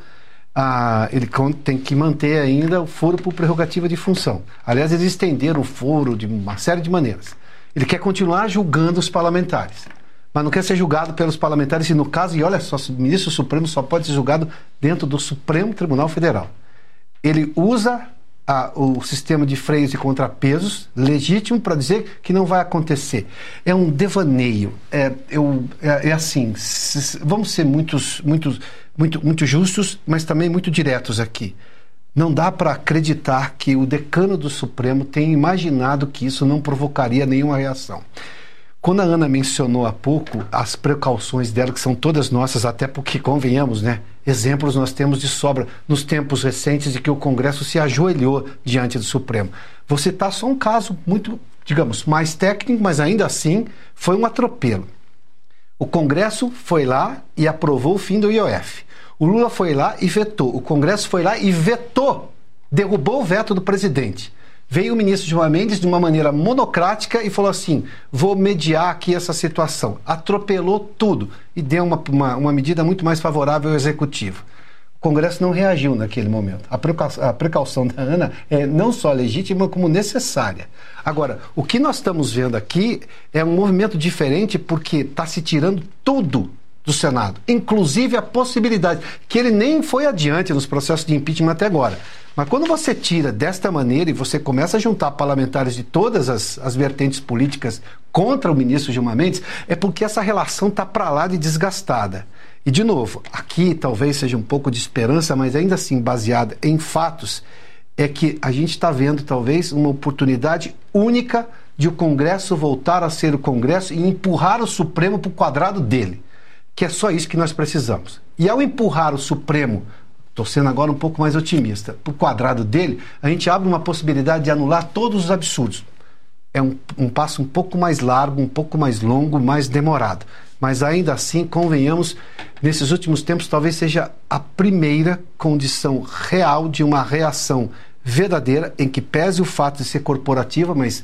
Ah, ele tem que manter ainda o foro por prerrogativa de função. Aliás, eles estenderam o foro de uma série de maneiras. Ele quer continuar julgando os parlamentares, mas não quer ser julgado pelos parlamentares, e no caso, e olha só, o ministro Supremo só pode ser julgado dentro do Supremo Tribunal Federal. Ele usa a, o sistema de freios e contrapesos legítimo para dizer que não vai acontecer. É um devaneio. É, eu, é, é assim, se, vamos ser muitos... muitos Muito, muito justos, mas também muito diretos aqui. Não dá para acreditar que o decano do Supremo tenha imaginado que isso não provocaria nenhuma reação. Quando a Ana mencionou há pouco as precauções dela, que são todas nossas, até porque, convenhamos, né? Exemplos nós temos de sobra nos tempos recentes de que o Congresso se ajoelhou diante do Supremo. Vou citar só um caso muito, digamos, mais técnico, mas ainda assim foi um atropelo. O Congresso foi lá e aprovou o fim do I O F. O Lula foi lá e vetou. O Congresso foi lá e vetou, derrubou o veto do presidente. Veio o ministro Gilmar Mendes de uma maneira monocrática e falou assim, vou mediar aqui essa situação. Atropelou tudo e deu uma, uma, uma medida muito mais favorável ao Executivo. O Congresso não reagiu naquele momento. A precaução, a precaução da Ana é não só legítima, como necessária. Agora, o que nós estamos vendo aqui é um movimento diferente porque está se tirando tudo do Senado, inclusive a possibilidade, que ele nem foi adiante nos processos de impeachment até agora. Mas quando você tira desta maneira e você começa a juntar parlamentares de todas as, as vertentes políticas contra o ministro Gilmar Mendes, é porque essa relação está para lá de desgastada. E, de novo, aqui talvez seja um pouco de esperança, mas ainda assim baseada em fatos, é que a gente está vendo talvez uma oportunidade única de o Congresso voltar a ser o Congresso e empurrar o Supremo para o quadrado dele, que é só isso que nós precisamos. E ao empurrar o Supremo, estou sendo agora um pouco mais otimista, para o quadrado dele, a gente abre uma possibilidade de anular todos os absurdos. É um, um passo um pouco mais largo, um pouco mais longo, mais demorado. Mas ainda assim, convenhamos, nesses últimos tempos talvez seja a primeira condição real de uma reação verdadeira, em que pese o fato de ser corporativa, mas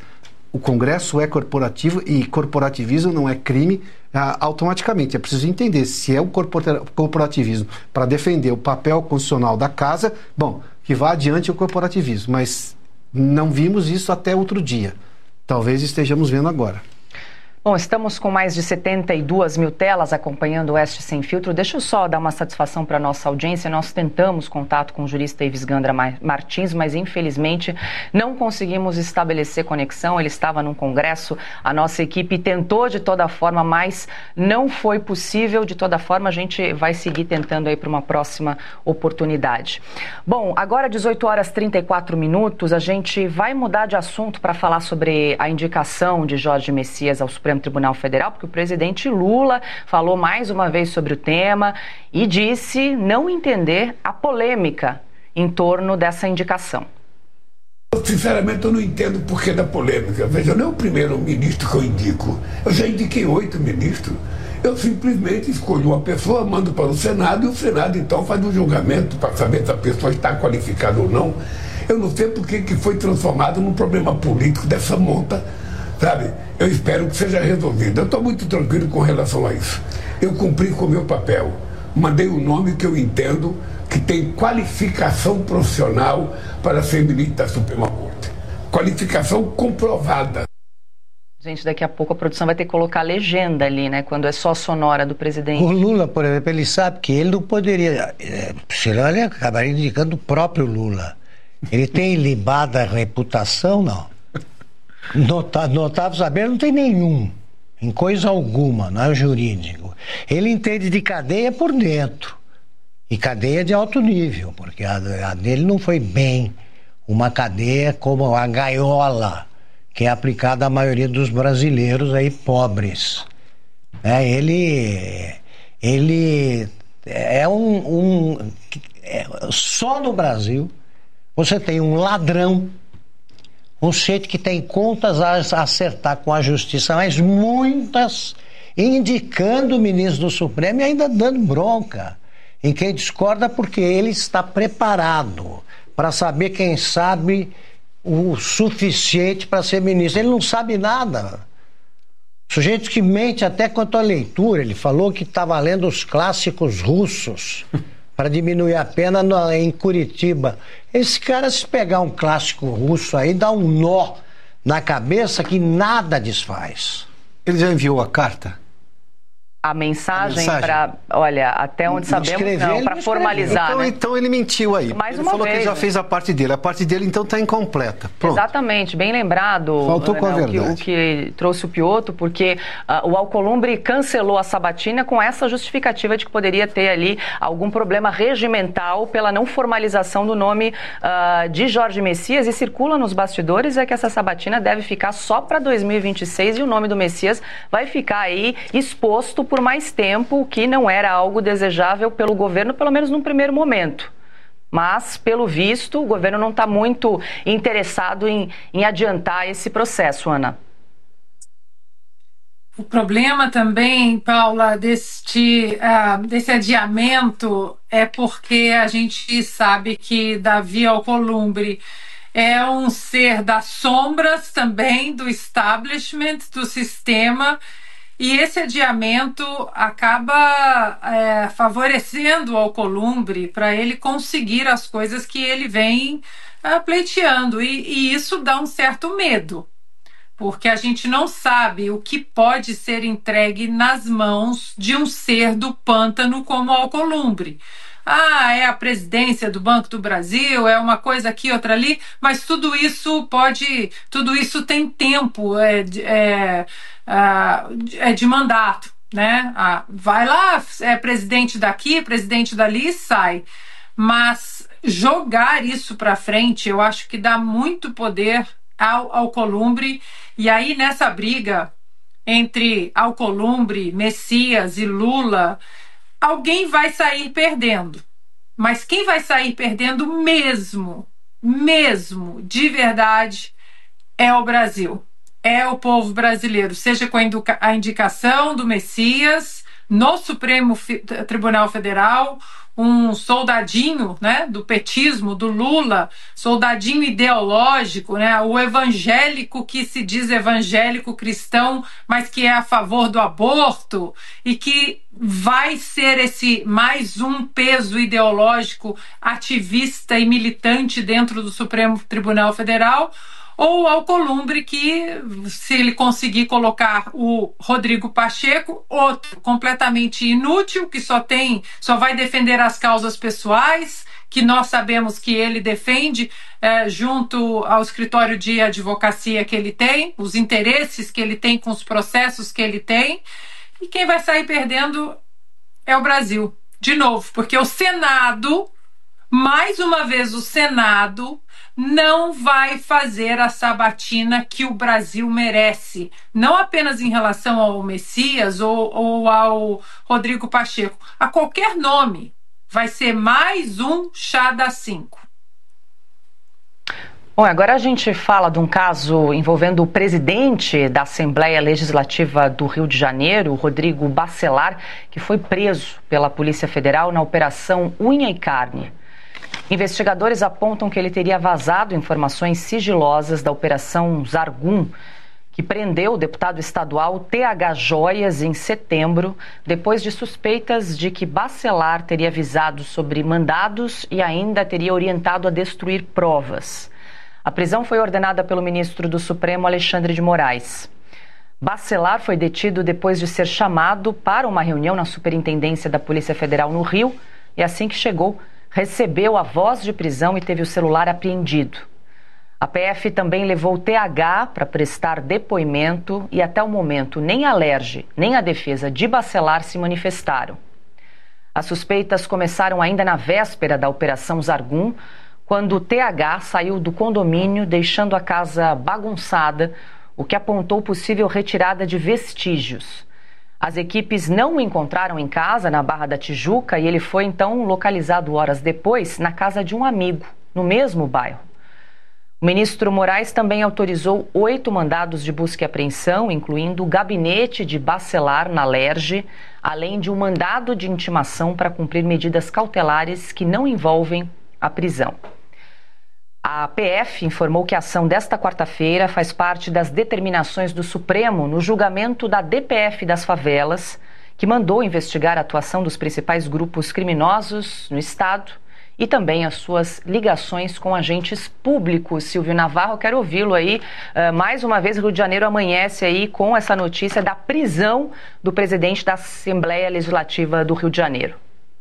o Congresso é corporativo e corporativismo não é crime ah, automaticamente. É preciso entender se é o corporativismo para defender o papel constitucional da casa, bom, que vá adiante o corporativismo, mas não vimos isso até outro dia. Talvez estejamos vendo agora. Bom, estamos com mais de setenta e duas mil telas acompanhando o Oeste Sem Filtro. Deixa eu só dar uma satisfação para a nossa audiência. Nós tentamos contato com o jurista Ives Gandra Martins, mas infelizmente não conseguimos estabelecer conexão. Ele estava num congresso, a nossa equipe tentou de toda forma, mas não foi possível. De toda forma, a gente vai seguir tentando aí para uma próxima oportunidade. Bom, agora dezoito horas e trinta e quatro minutos, a gente vai mudar de assunto para falar sobre a indicação de Jorge Messias ao Supremo Tribunal Federal, porque o presidente Lula falou mais uma vez sobre o tema e disse não entender a polêmica em torno dessa indicação. Sinceramente, eu não entendo o porquê da polêmica. Veja, não é o primeiro ministro que eu indico. Eu já indiquei oito ministros. Eu simplesmente escolho uma pessoa, mando para o Senado e o Senado então faz um julgamento para saber se a pessoa está qualificada ou não. Eu não sei por que que foi transformado num problema político dessa monta, sabe? Eu espero que seja resolvido. Eu estou muito tranquilo com relação a isso. Eu cumpri com o meu papel. Mandei um nome que eu entendo que tem qualificação profissional para ser ministro da Suprema Corte. Qualificação comprovada. Gente, daqui a pouco a produção vai ter que colocar legenda ali, né? Quando é só sonora do presidente. O Lula, por exemplo, ele sabe que ele não poderia... É, senão ele acabaria indicando o próprio Lula. Ele tem libada reputação, não? Notável saber não tem nenhum, em coisa alguma, não é jurídico. Ele entende de cadeia por dentro, e cadeia de alto nível, porque a, a dele não foi bem uma cadeia como a gaiola, que é aplicada à maioria dos brasileiros aí pobres. É, ele, ele é um... um é, só no Brasil você tem um ladrão, um sujeito que tem contas a acertar com a justiça, mas muitas indicando o ministro do Supremo e ainda dando bronca em quem discorda, porque ele está preparado para saber, quem sabe, o suficiente para ser ministro. Ele não sabe nada. Sujeito que mente até quanto à leitura. Ele falou que estava lendo os clássicos russos para diminuir a pena no, em Curitiba. Esse cara, se pegar um clássico russo aí, dá um nó na cabeça que nada desfaz. Ele já enviou a carta? A mensagem, mensagem. para, olha, até onde sabemos, escrever, não, para formalizar. Então, né? então ele mentiu aí. Mais ele uma falou vez, que ele já né? fez a parte dele. A parte dele, então, está incompleta. Pronto. Exatamente, bem lembrado. Faltou Ana, com a o, que, verdade. o que trouxe o Piotto, porque uh, o Alcolumbre cancelou a sabatina com essa justificativa de que poderia ter ali algum problema regimental pela não formalização do nome uh, de Jorge Messias, e circula nos bastidores é que essa sabatina deve ficar só para dois mil e vinte e seis e o nome do Messias vai ficar aí exposto por mais tempo, o que não era algo desejável pelo governo, pelo menos num primeiro momento. Mas, pelo visto, o governo não está muito interessado em, em adiantar esse processo, Ana. O problema também, Paula, deste, uh, desse adiamento é porque a gente sabe que Davi Alcolumbre é um ser das sombras também, do establishment, do sistema. E esse adiamento acaba é, favorecendo o Alcolumbre para ele conseguir as coisas que ele vem é, pleiteando. E, e isso dá um certo medo, porque a gente não sabe o que pode ser entregue nas mãos de um ser do pântano como o Alcolumbre. Ah, é a presidência do Banco do Brasil, é uma coisa aqui, outra ali, mas tudo isso pode, tudo isso tem tempo, é, é, é de mandato, né? Ah, vai lá, é presidente daqui, presidente dali e sai. Mas jogar isso para frente, eu acho que dá muito poder ao Alcolumbre, e aí nessa briga entre Alcolumbre, Messias e Lula, alguém vai sair perdendo, mas quem vai sair perdendo mesmo, mesmo, de verdade, é o Brasil, é o povo brasileiro, seja com a indicação do Messias no Supremo Tribunal Federal um soldadinho, né, do petismo, do Lula, soldadinho ideológico, né, o evangélico que se diz evangélico cristão, mas que é a favor do aborto e que vai ser esse mais um peso ideológico ativista e militante dentro do Supremo Tribunal Federal, ou Alcolumbre, que, se ele conseguir colocar o Rodrigo Pacheco, outro completamente inútil, que só tem, só vai defender as causas pessoais, que nós sabemos que ele defende é, junto ao escritório de advocacia que ele tem, os interesses que ele tem com os processos que ele tem, e quem vai sair perdendo é o Brasil, de novo, porque o Senado, mais uma vez o Senado, não vai fazer a sabatina que o Brasil merece, não apenas em relação ao Messias ou, ou ao Rodrigo Pacheco, a qualquer nome, vai ser mais um chá das cinco. Bom, agora a gente fala de um caso envolvendo o presidente da Assembleia Legislativa do Rio de Janeiro, Rodrigo Bacelar, que foi preso pela Polícia Federal na Operação Unha e Carne. Investigadores apontam que ele teria vazado informações sigilosas da Operação Zargum, que prendeu o deputado estadual T H Joias em setembro, depois de suspeitas de que Bacelar teria avisado sobre mandados e ainda teria orientado a destruir provas. A prisão foi ordenada pelo ministro do Supremo, Alexandre de Moraes. Bacelar foi detido depois de ser chamado para uma reunião na Superintendência da Polícia Federal no Rio e, assim que chegou, recebeu a voz de prisão e teve o celular apreendido. A P F também levou o T H para prestar depoimento e, até o momento, nem a Lerge nem a defesa de Bacelar se manifestaram. As suspeitas começaram ainda na véspera da Operação Zargum, quando o T H saiu do condomínio deixando a casa bagunçada, o que apontou possível retirada de vestígios. As equipes não o encontraram em casa, na Barra da Tijuca, e ele foi então localizado horas depois na casa de um amigo, no mesmo bairro. O ministro Moraes também autorizou oito mandados de busca e apreensão, incluindo o gabinete de Bacelar na Lerge, além de um mandado de intimação para cumprir medidas cautelares que não envolvem a prisão. A P F informou que a ação desta quarta-feira faz parte das determinações do Supremo no julgamento da D P F das favelas, que mandou investigar a atuação dos principais grupos criminosos no Estado e também as suas ligações com agentes públicos. Silvio Navarro, quero ouvi-lo aí. Uh, mais uma vez, o Rio de Janeiro amanhece aí com essa notícia da prisão do presidente da Assembleia Legislativa do Rio de Janeiro.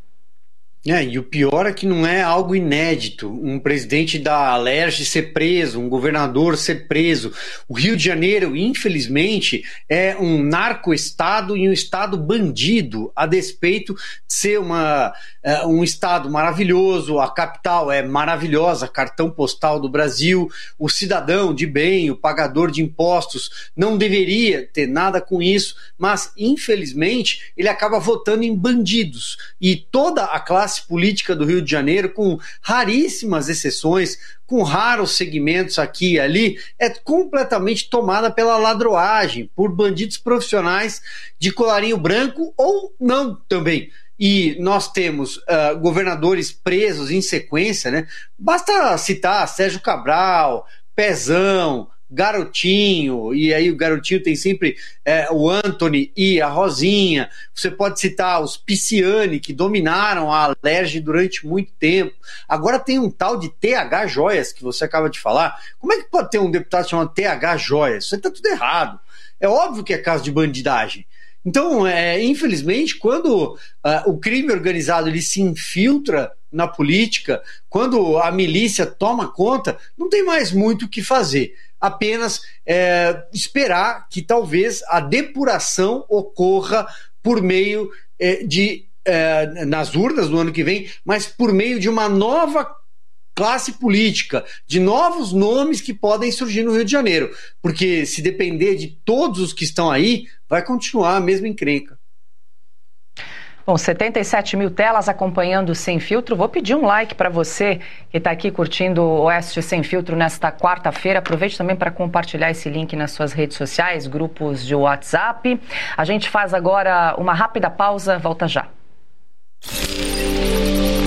É, e o pior é que não é algo inédito, um presidente da Lerge ser preso, um governador ser preso. O Rio de Janeiro, infelizmente, é um narco-estado e um estado bandido, a despeito de ser uma, é, um estado maravilhoso, a capital é maravilhosa, cartão postal do Brasil, o cidadão de bem, o pagador de impostos, não deveria ter nada com isso, mas, infelizmente, ele acaba votando em bandidos. E toda a classe política do Rio de Janeiro, com raríssimas exceções, com raros segmentos aqui e ali, é completamente tomada pela ladroagem, por bandidos profissionais de colarinho branco ou não também. E nós temos uh, governadores presos em sequência, né? Basta citar Sérgio Cabral, Pezão, Garotinho, e aí o Garotinho tem sempre é, o Anthony e a Rosinha. Você pode citar os Pisciani, que dominaram a Lerge durante muito tempo. Agora tem um tal de T H Joias, que você acaba de falar. Como é que pode ter um deputado chamado T H Joias? Isso aí tá tudo errado. É óbvio que é caso de bandidagem. Então, é, infelizmente, quando uh, o crime organizado ele se infiltra na política, quando a milícia toma conta, não tem mais muito o que fazer. Apenas é, esperar que talvez a depuração ocorra por meio é, de, é, nas urnas do ano que vem, mas por meio de uma nova classe política, de novos nomes que podem surgir no Rio de Janeiro, porque se depender de todos os que estão aí, vai continuar a mesma encrenca. Bom, setenta e sete mil telas acompanhando o Sem Filtro. Vou pedir um like para você que está aqui curtindo o Oeste Sem Filtro nesta quarta-feira. Aproveite também para compartilhar esse link nas suas redes sociais, grupos de WhatsApp. A gente faz agora uma rápida pausa, volta já.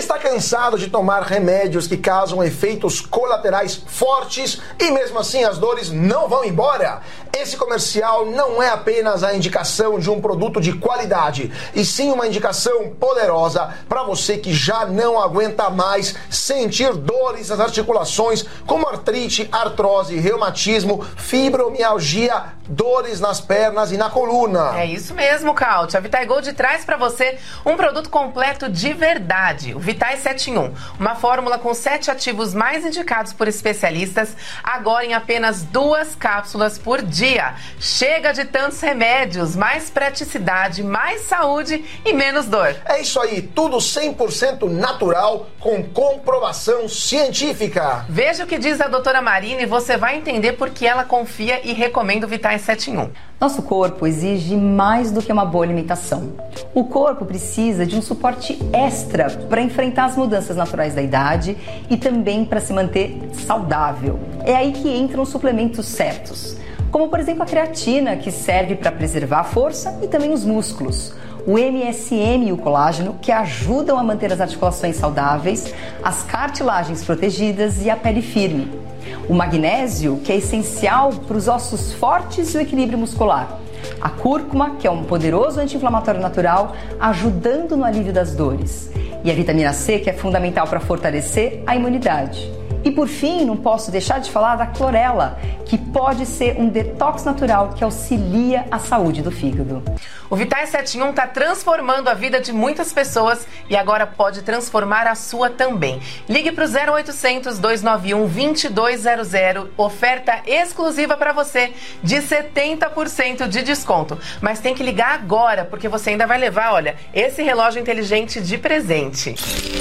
está cansado de tomar remédios que causam efeitos colaterais fortes e mesmo assim as dores não vão embora? Esse comercial não é apenas a indicação de um produto de qualidade, e sim uma indicação poderosa para você que já não aguenta mais sentir dores nas articulações, como artrite, artrose, reumatismo, fibromialgia, dores nas pernas e na coluna. É isso mesmo, Caute. A Vitai Gold traz para você um produto completo de verdade, o Vitai sete em um. Uma fórmula com sete ativos mais indicados por especialistas, agora em apenas duas cápsulas por dia. Chega de tantos remédios, mais praticidade, mais saúde e menos dor. É isso aí, tudo cem por cento natural, com comprovação científica. Veja o que diz a doutora Marina e você vai entender por que ela confia e recomenda o Vitai sete em um. Nosso corpo exige mais do que uma boa alimentação. O corpo precisa de um suporte extra para enfrentar as mudanças naturais da idade e também para se manter saudável. É aí que entram os suplementos certos, como por exemplo a creatina, que serve para preservar a força e também os músculos. O M S M e o colágeno, que ajudam a manter as articulações saudáveis, as cartilagens protegidas e a pele firme. O magnésio, que é essencial para os ossos fortes e o equilíbrio muscular. A cúrcuma, que é um poderoso anti-inflamatório natural, ajudando no alívio das dores. E a vitamina C, que é fundamental para fortalecer a imunidade. E por fim, não posso deixar de falar da clorela, que pode ser um detox natural que auxilia a saúde do fígado. O Vitai sete em um está transformando a vida de muitas pessoas e agora pode transformar a sua também. Ligue para o zero oitocentos, dois nove um, dois dois zero zero, oferta exclusiva para você de setenta por cento de desconto. Mas tem que ligar agora, porque você ainda vai levar, olha, esse relógio inteligente de presente.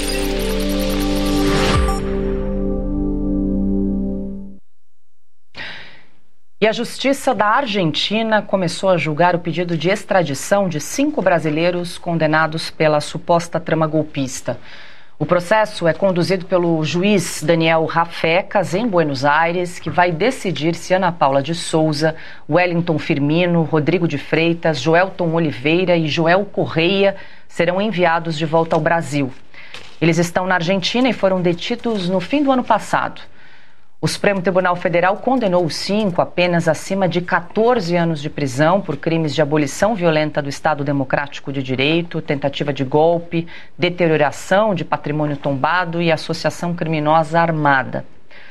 E a Justiça da Argentina começou a julgar o pedido de extradição de cinco brasileiros condenados pela suposta trama golpista. O processo é conduzido pelo juiz Daniel Rafecas, em Buenos Aires, que vai decidir se Ana Paula de Souza, Wellington Firmino, Rodrigo de Freitas, Joelton Oliveira e Joel Correia serão enviados de volta ao Brasil. Eles estão na Argentina e foram detidos no fim do ano passado. O Supremo Tribunal Federal condenou os cinco a penas acima de quatorze anos de prisão por crimes de abolição violenta do Estado Democrático de Direito, tentativa de golpe, deterioração de patrimônio tombado e associação criminosa armada.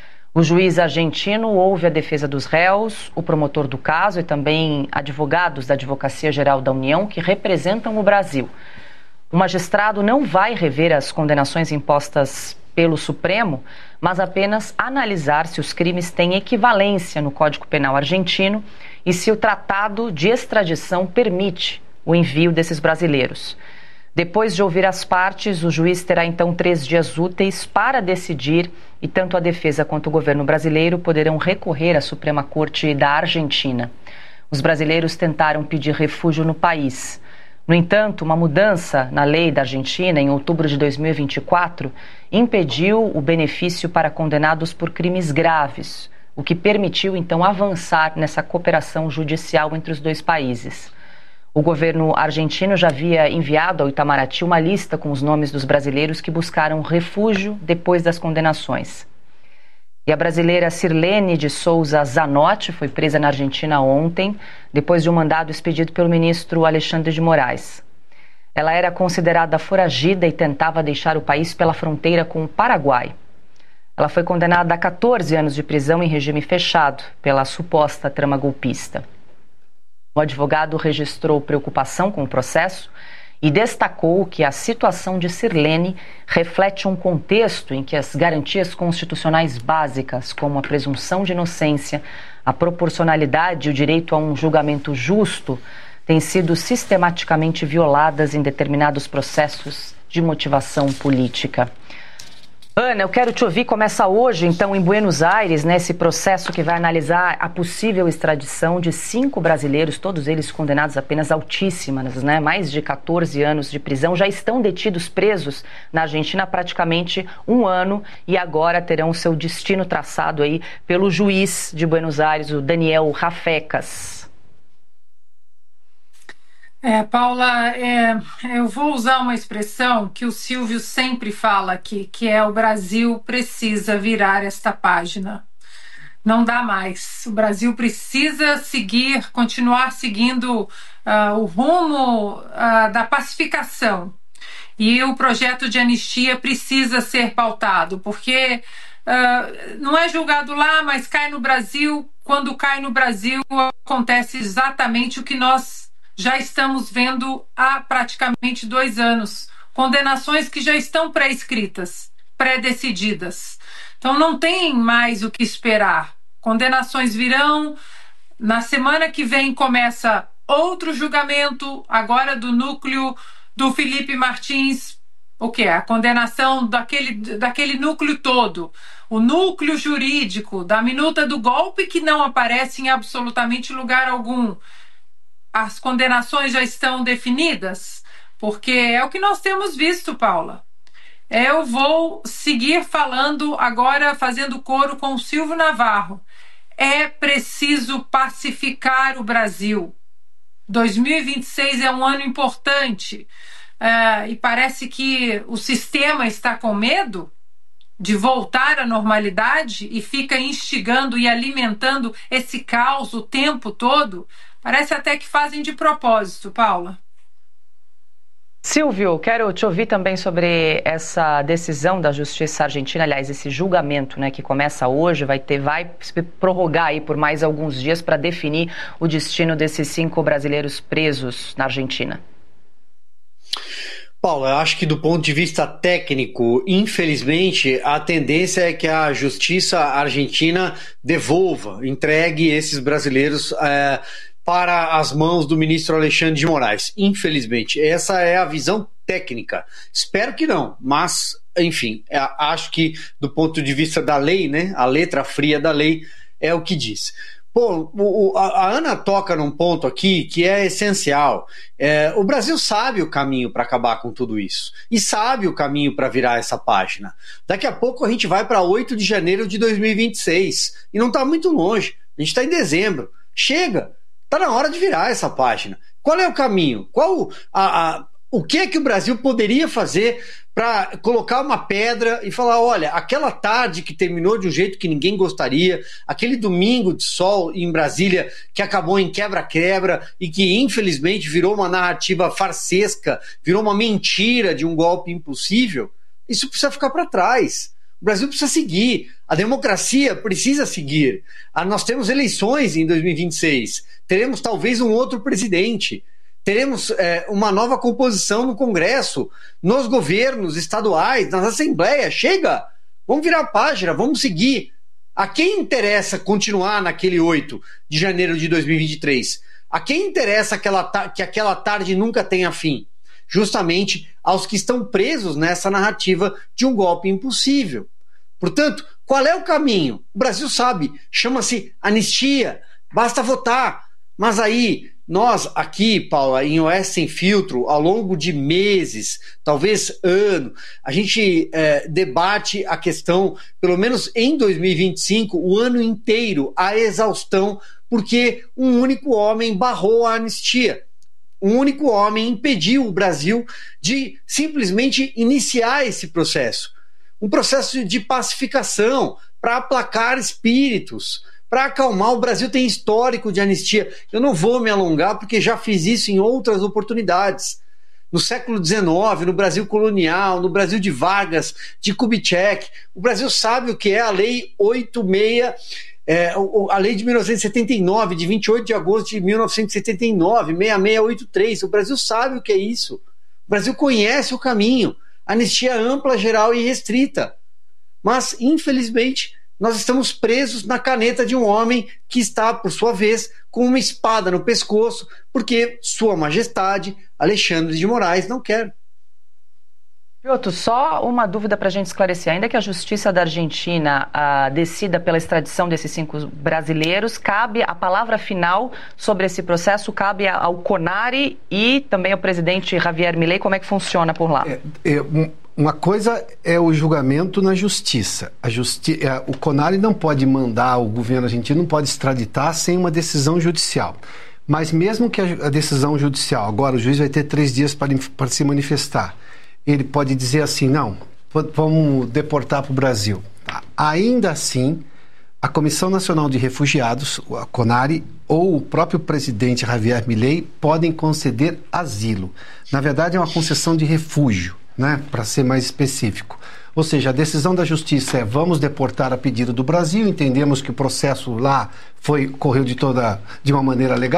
O juiz argentino ouve a defesa dos réus, o promotor do caso e também advogados da Advocacia Geral da União que representam o Brasil. O magistrado não vai rever as condenações impostas pelo Supremo, mas apenas analisar se os crimes têm equivalência no Código Penal argentino e se o tratado de extradição permite o envio desses brasileiros. Depois de ouvir as partes, o juiz terá então três dias úteis para decidir e tanto a defesa quanto o governo brasileiro poderão recorrer à Suprema Corte da Argentina. Os brasileiros tentaram pedir refúgio no país. No entanto, uma mudança na lei da Argentina, em outubro de dois mil e vinte e quatro, impediu o benefício para condenados por crimes graves, o que permitiu, então, avançar nessa cooperação judicial entre os dois países. O governo argentino já havia enviado ao Itamaraty uma lista com os nomes dos brasileiros que buscaram refúgio depois das condenações. E a brasileira Sirlene de Souza Zanotti foi presa na Argentina ontem, depois de um mandado expedido pelo ministro Alexandre de Moraes. Ela era considerada foragida e tentava deixar o país pela fronteira com o Paraguai. Ela foi condenada a quatorze anos de prisão em regime fechado pela suposta trama golpista. O advogado registrou preocupação com o processo e destacou que a situação de Sirlene reflete um contexto em que as garantias constitucionais básicas, como a presunção de inocência, a proporcionalidade e o direito a um julgamento justo, têm sido sistematicamente violadas em determinados processos de motivação política. Ana, eu quero te ouvir. Começa hoje, então, em Buenos Aires, né, esse processo que vai analisar a possível extradição de cinco brasileiros, todos eles condenados a penas altíssimas, né, mais de quatorze anos de prisão, já estão detidos, presos na Argentina há praticamente um ano e agora terão seu destino traçado aí pelo juiz de Buenos Aires, o Daniel Rafecas. É, Paula, é, eu vou usar uma expressão que o Silvio sempre fala aqui, que é: o Brasil precisa virar esta página. Não dá mais. O Brasil precisa seguir, continuar seguindo uh, o rumo uh, da pacificação. E o projeto de anistia precisa ser pautado, porque uh, não é julgado lá, mas cai no Brasil. Quando cai no Brasil, acontece exatamente o que nós já estamos vendo há praticamente dois anos. Condenações que já estão pré-escritas, pré-decididas. Então não tem mais o que esperar. Condenações virão. Na semana que vem começa outro julgamento, agora do núcleo do Felipe Martins. O que é? A condenação daquele, daquele núcleo todo. O núcleo jurídico da minuta do golpe, que não aparece em absolutamente lugar algum. As condenações já estão definidas? Porque é o que nós temos visto, Paula. Eu vou seguir falando agora, fazendo coro com o Silvio Navarro. É preciso pacificar o Brasil. dois mil e vinte e seis é um ano importante. Uh, e parece que o sistema está com medo de voltar à normalidade e fica instigando e alimentando esse caos o tempo todo. Parece até que fazem de propósito, Paula. Silvio, quero te ouvir também sobre essa decisão da Justiça Argentina, aliás, esse julgamento, né, que começa hoje, vai ter, vai se prorrogar aí por mais alguns dias para definir o destino desses cinco brasileiros presos na Argentina. Paulo, eu acho que do ponto de vista técnico, infelizmente, a tendência é que a Justiça Argentina devolva, entregue esses brasileiros é, para as mãos do ministro Alexandre de Moraes. Infelizmente, essa é a visão técnica. Espero que não, mas, enfim, acho que do ponto de vista da lei, né, a letra fria da lei é o que diz. Pô, o, a, a Ana toca num ponto aqui que é essencial. É, o Brasil sabe o caminho para acabar com tudo isso e sabe o caminho para virar essa página. Daqui a pouco a gente vai para oito de janeiro de dois mil e vinte e seis e não está muito longe. A gente está em dezembro. Chega, está na hora de virar essa página. Qual é o caminho? Qual a, a, o que é que o Brasil poderia fazer para colocar uma pedra e falar, olha, aquela tarde que terminou de um jeito que ninguém gostaria, aquele domingo de sol em Brasília que acabou em quebra-quebra e que infelizmente virou uma narrativa farsesca, virou uma mentira de um golpe impossível, isso precisa ficar para trás. O Brasil precisa seguir, a democracia precisa seguir. Ah, nós temos eleições em dois mil e vinte e seis, teremos talvez um outro presidente. Teremos é, uma nova composição no Congresso, nos governos estaduais, nas assembleias. Chega! Vamos virar a página, vamos seguir. A quem interessa continuar naquele oito de janeiro de dois mil e vinte e três? A quem interessa aquela que aquela tarde nunca tenha fim? Justamente aos que estão presos nessa narrativa de um golpe impossível. Portanto, qual é o caminho? O Brasil sabe, chama-se anistia, basta votar. Mas aí... Nós aqui, Paula, em Oeste Sem Filtro, ao longo de meses, talvez ano, a gente é, debate a questão, pelo menos em dois mil e vinte e cinco, o ano inteiro, a exaustão, porque um único homem barrou a anistia. Um único homem impediu o Brasil de simplesmente iniciar esse processo. Um processo de pacificação para aplacar espíritos, para acalmar. O Brasil tem histórico de anistia. Eu não vou me alongar porque já fiz isso em outras oportunidades. No século dezenove, no Brasil colonial, no Brasil de Vargas, de Kubitschek, o Brasil sabe o que é a Lei oitenta e seis, é, a Lei de mil novecentos e setenta e nove, de vinte e oito de agosto de mil novecentos e setenta e nove, seis seis oito três. O Brasil sabe o que é isso. O Brasil conhece o caminho. Anistia ampla, geral e restrita. Mas, infelizmente, nós estamos presos na caneta de um homem que está, por sua vez, com uma espada no pescoço, porque Sua Majestade Alexandre de Moraes não quer. Piotr, só uma dúvida para a gente esclarecer. Ainda que a Justiça da Argentina ah, decida pela extradição desses cinco brasileiros, cabe a palavra final sobre esse processo, cabe ao CONARE e também ao presidente Javier Milei. Como é que funciona por lá? É, é, um... Uma coisa é o julgamento na justiça. A justi... O CONARE não pode mandar, o governo argentino não pode extraditar sem uma decisão judicial. Mas mesmo que a decisão judicial, agora o juiz vai ter três dias para, para se manifestar, ele pode dizer assim, não, vamos deportar para o Brasil. Ainda assim, a Comissão Nacional de Refugiados, a CONARE, ou o próprio presidente Javier Milei podem conceder asilo. Na verdade, é uma concessão de refúgio, né, para ser mais específico. Ou seja, a decisão da justiça é vamos deportar a pedido do Brasil, entendemos que o processo lá foi, correu de, toda, de uma maneira legal.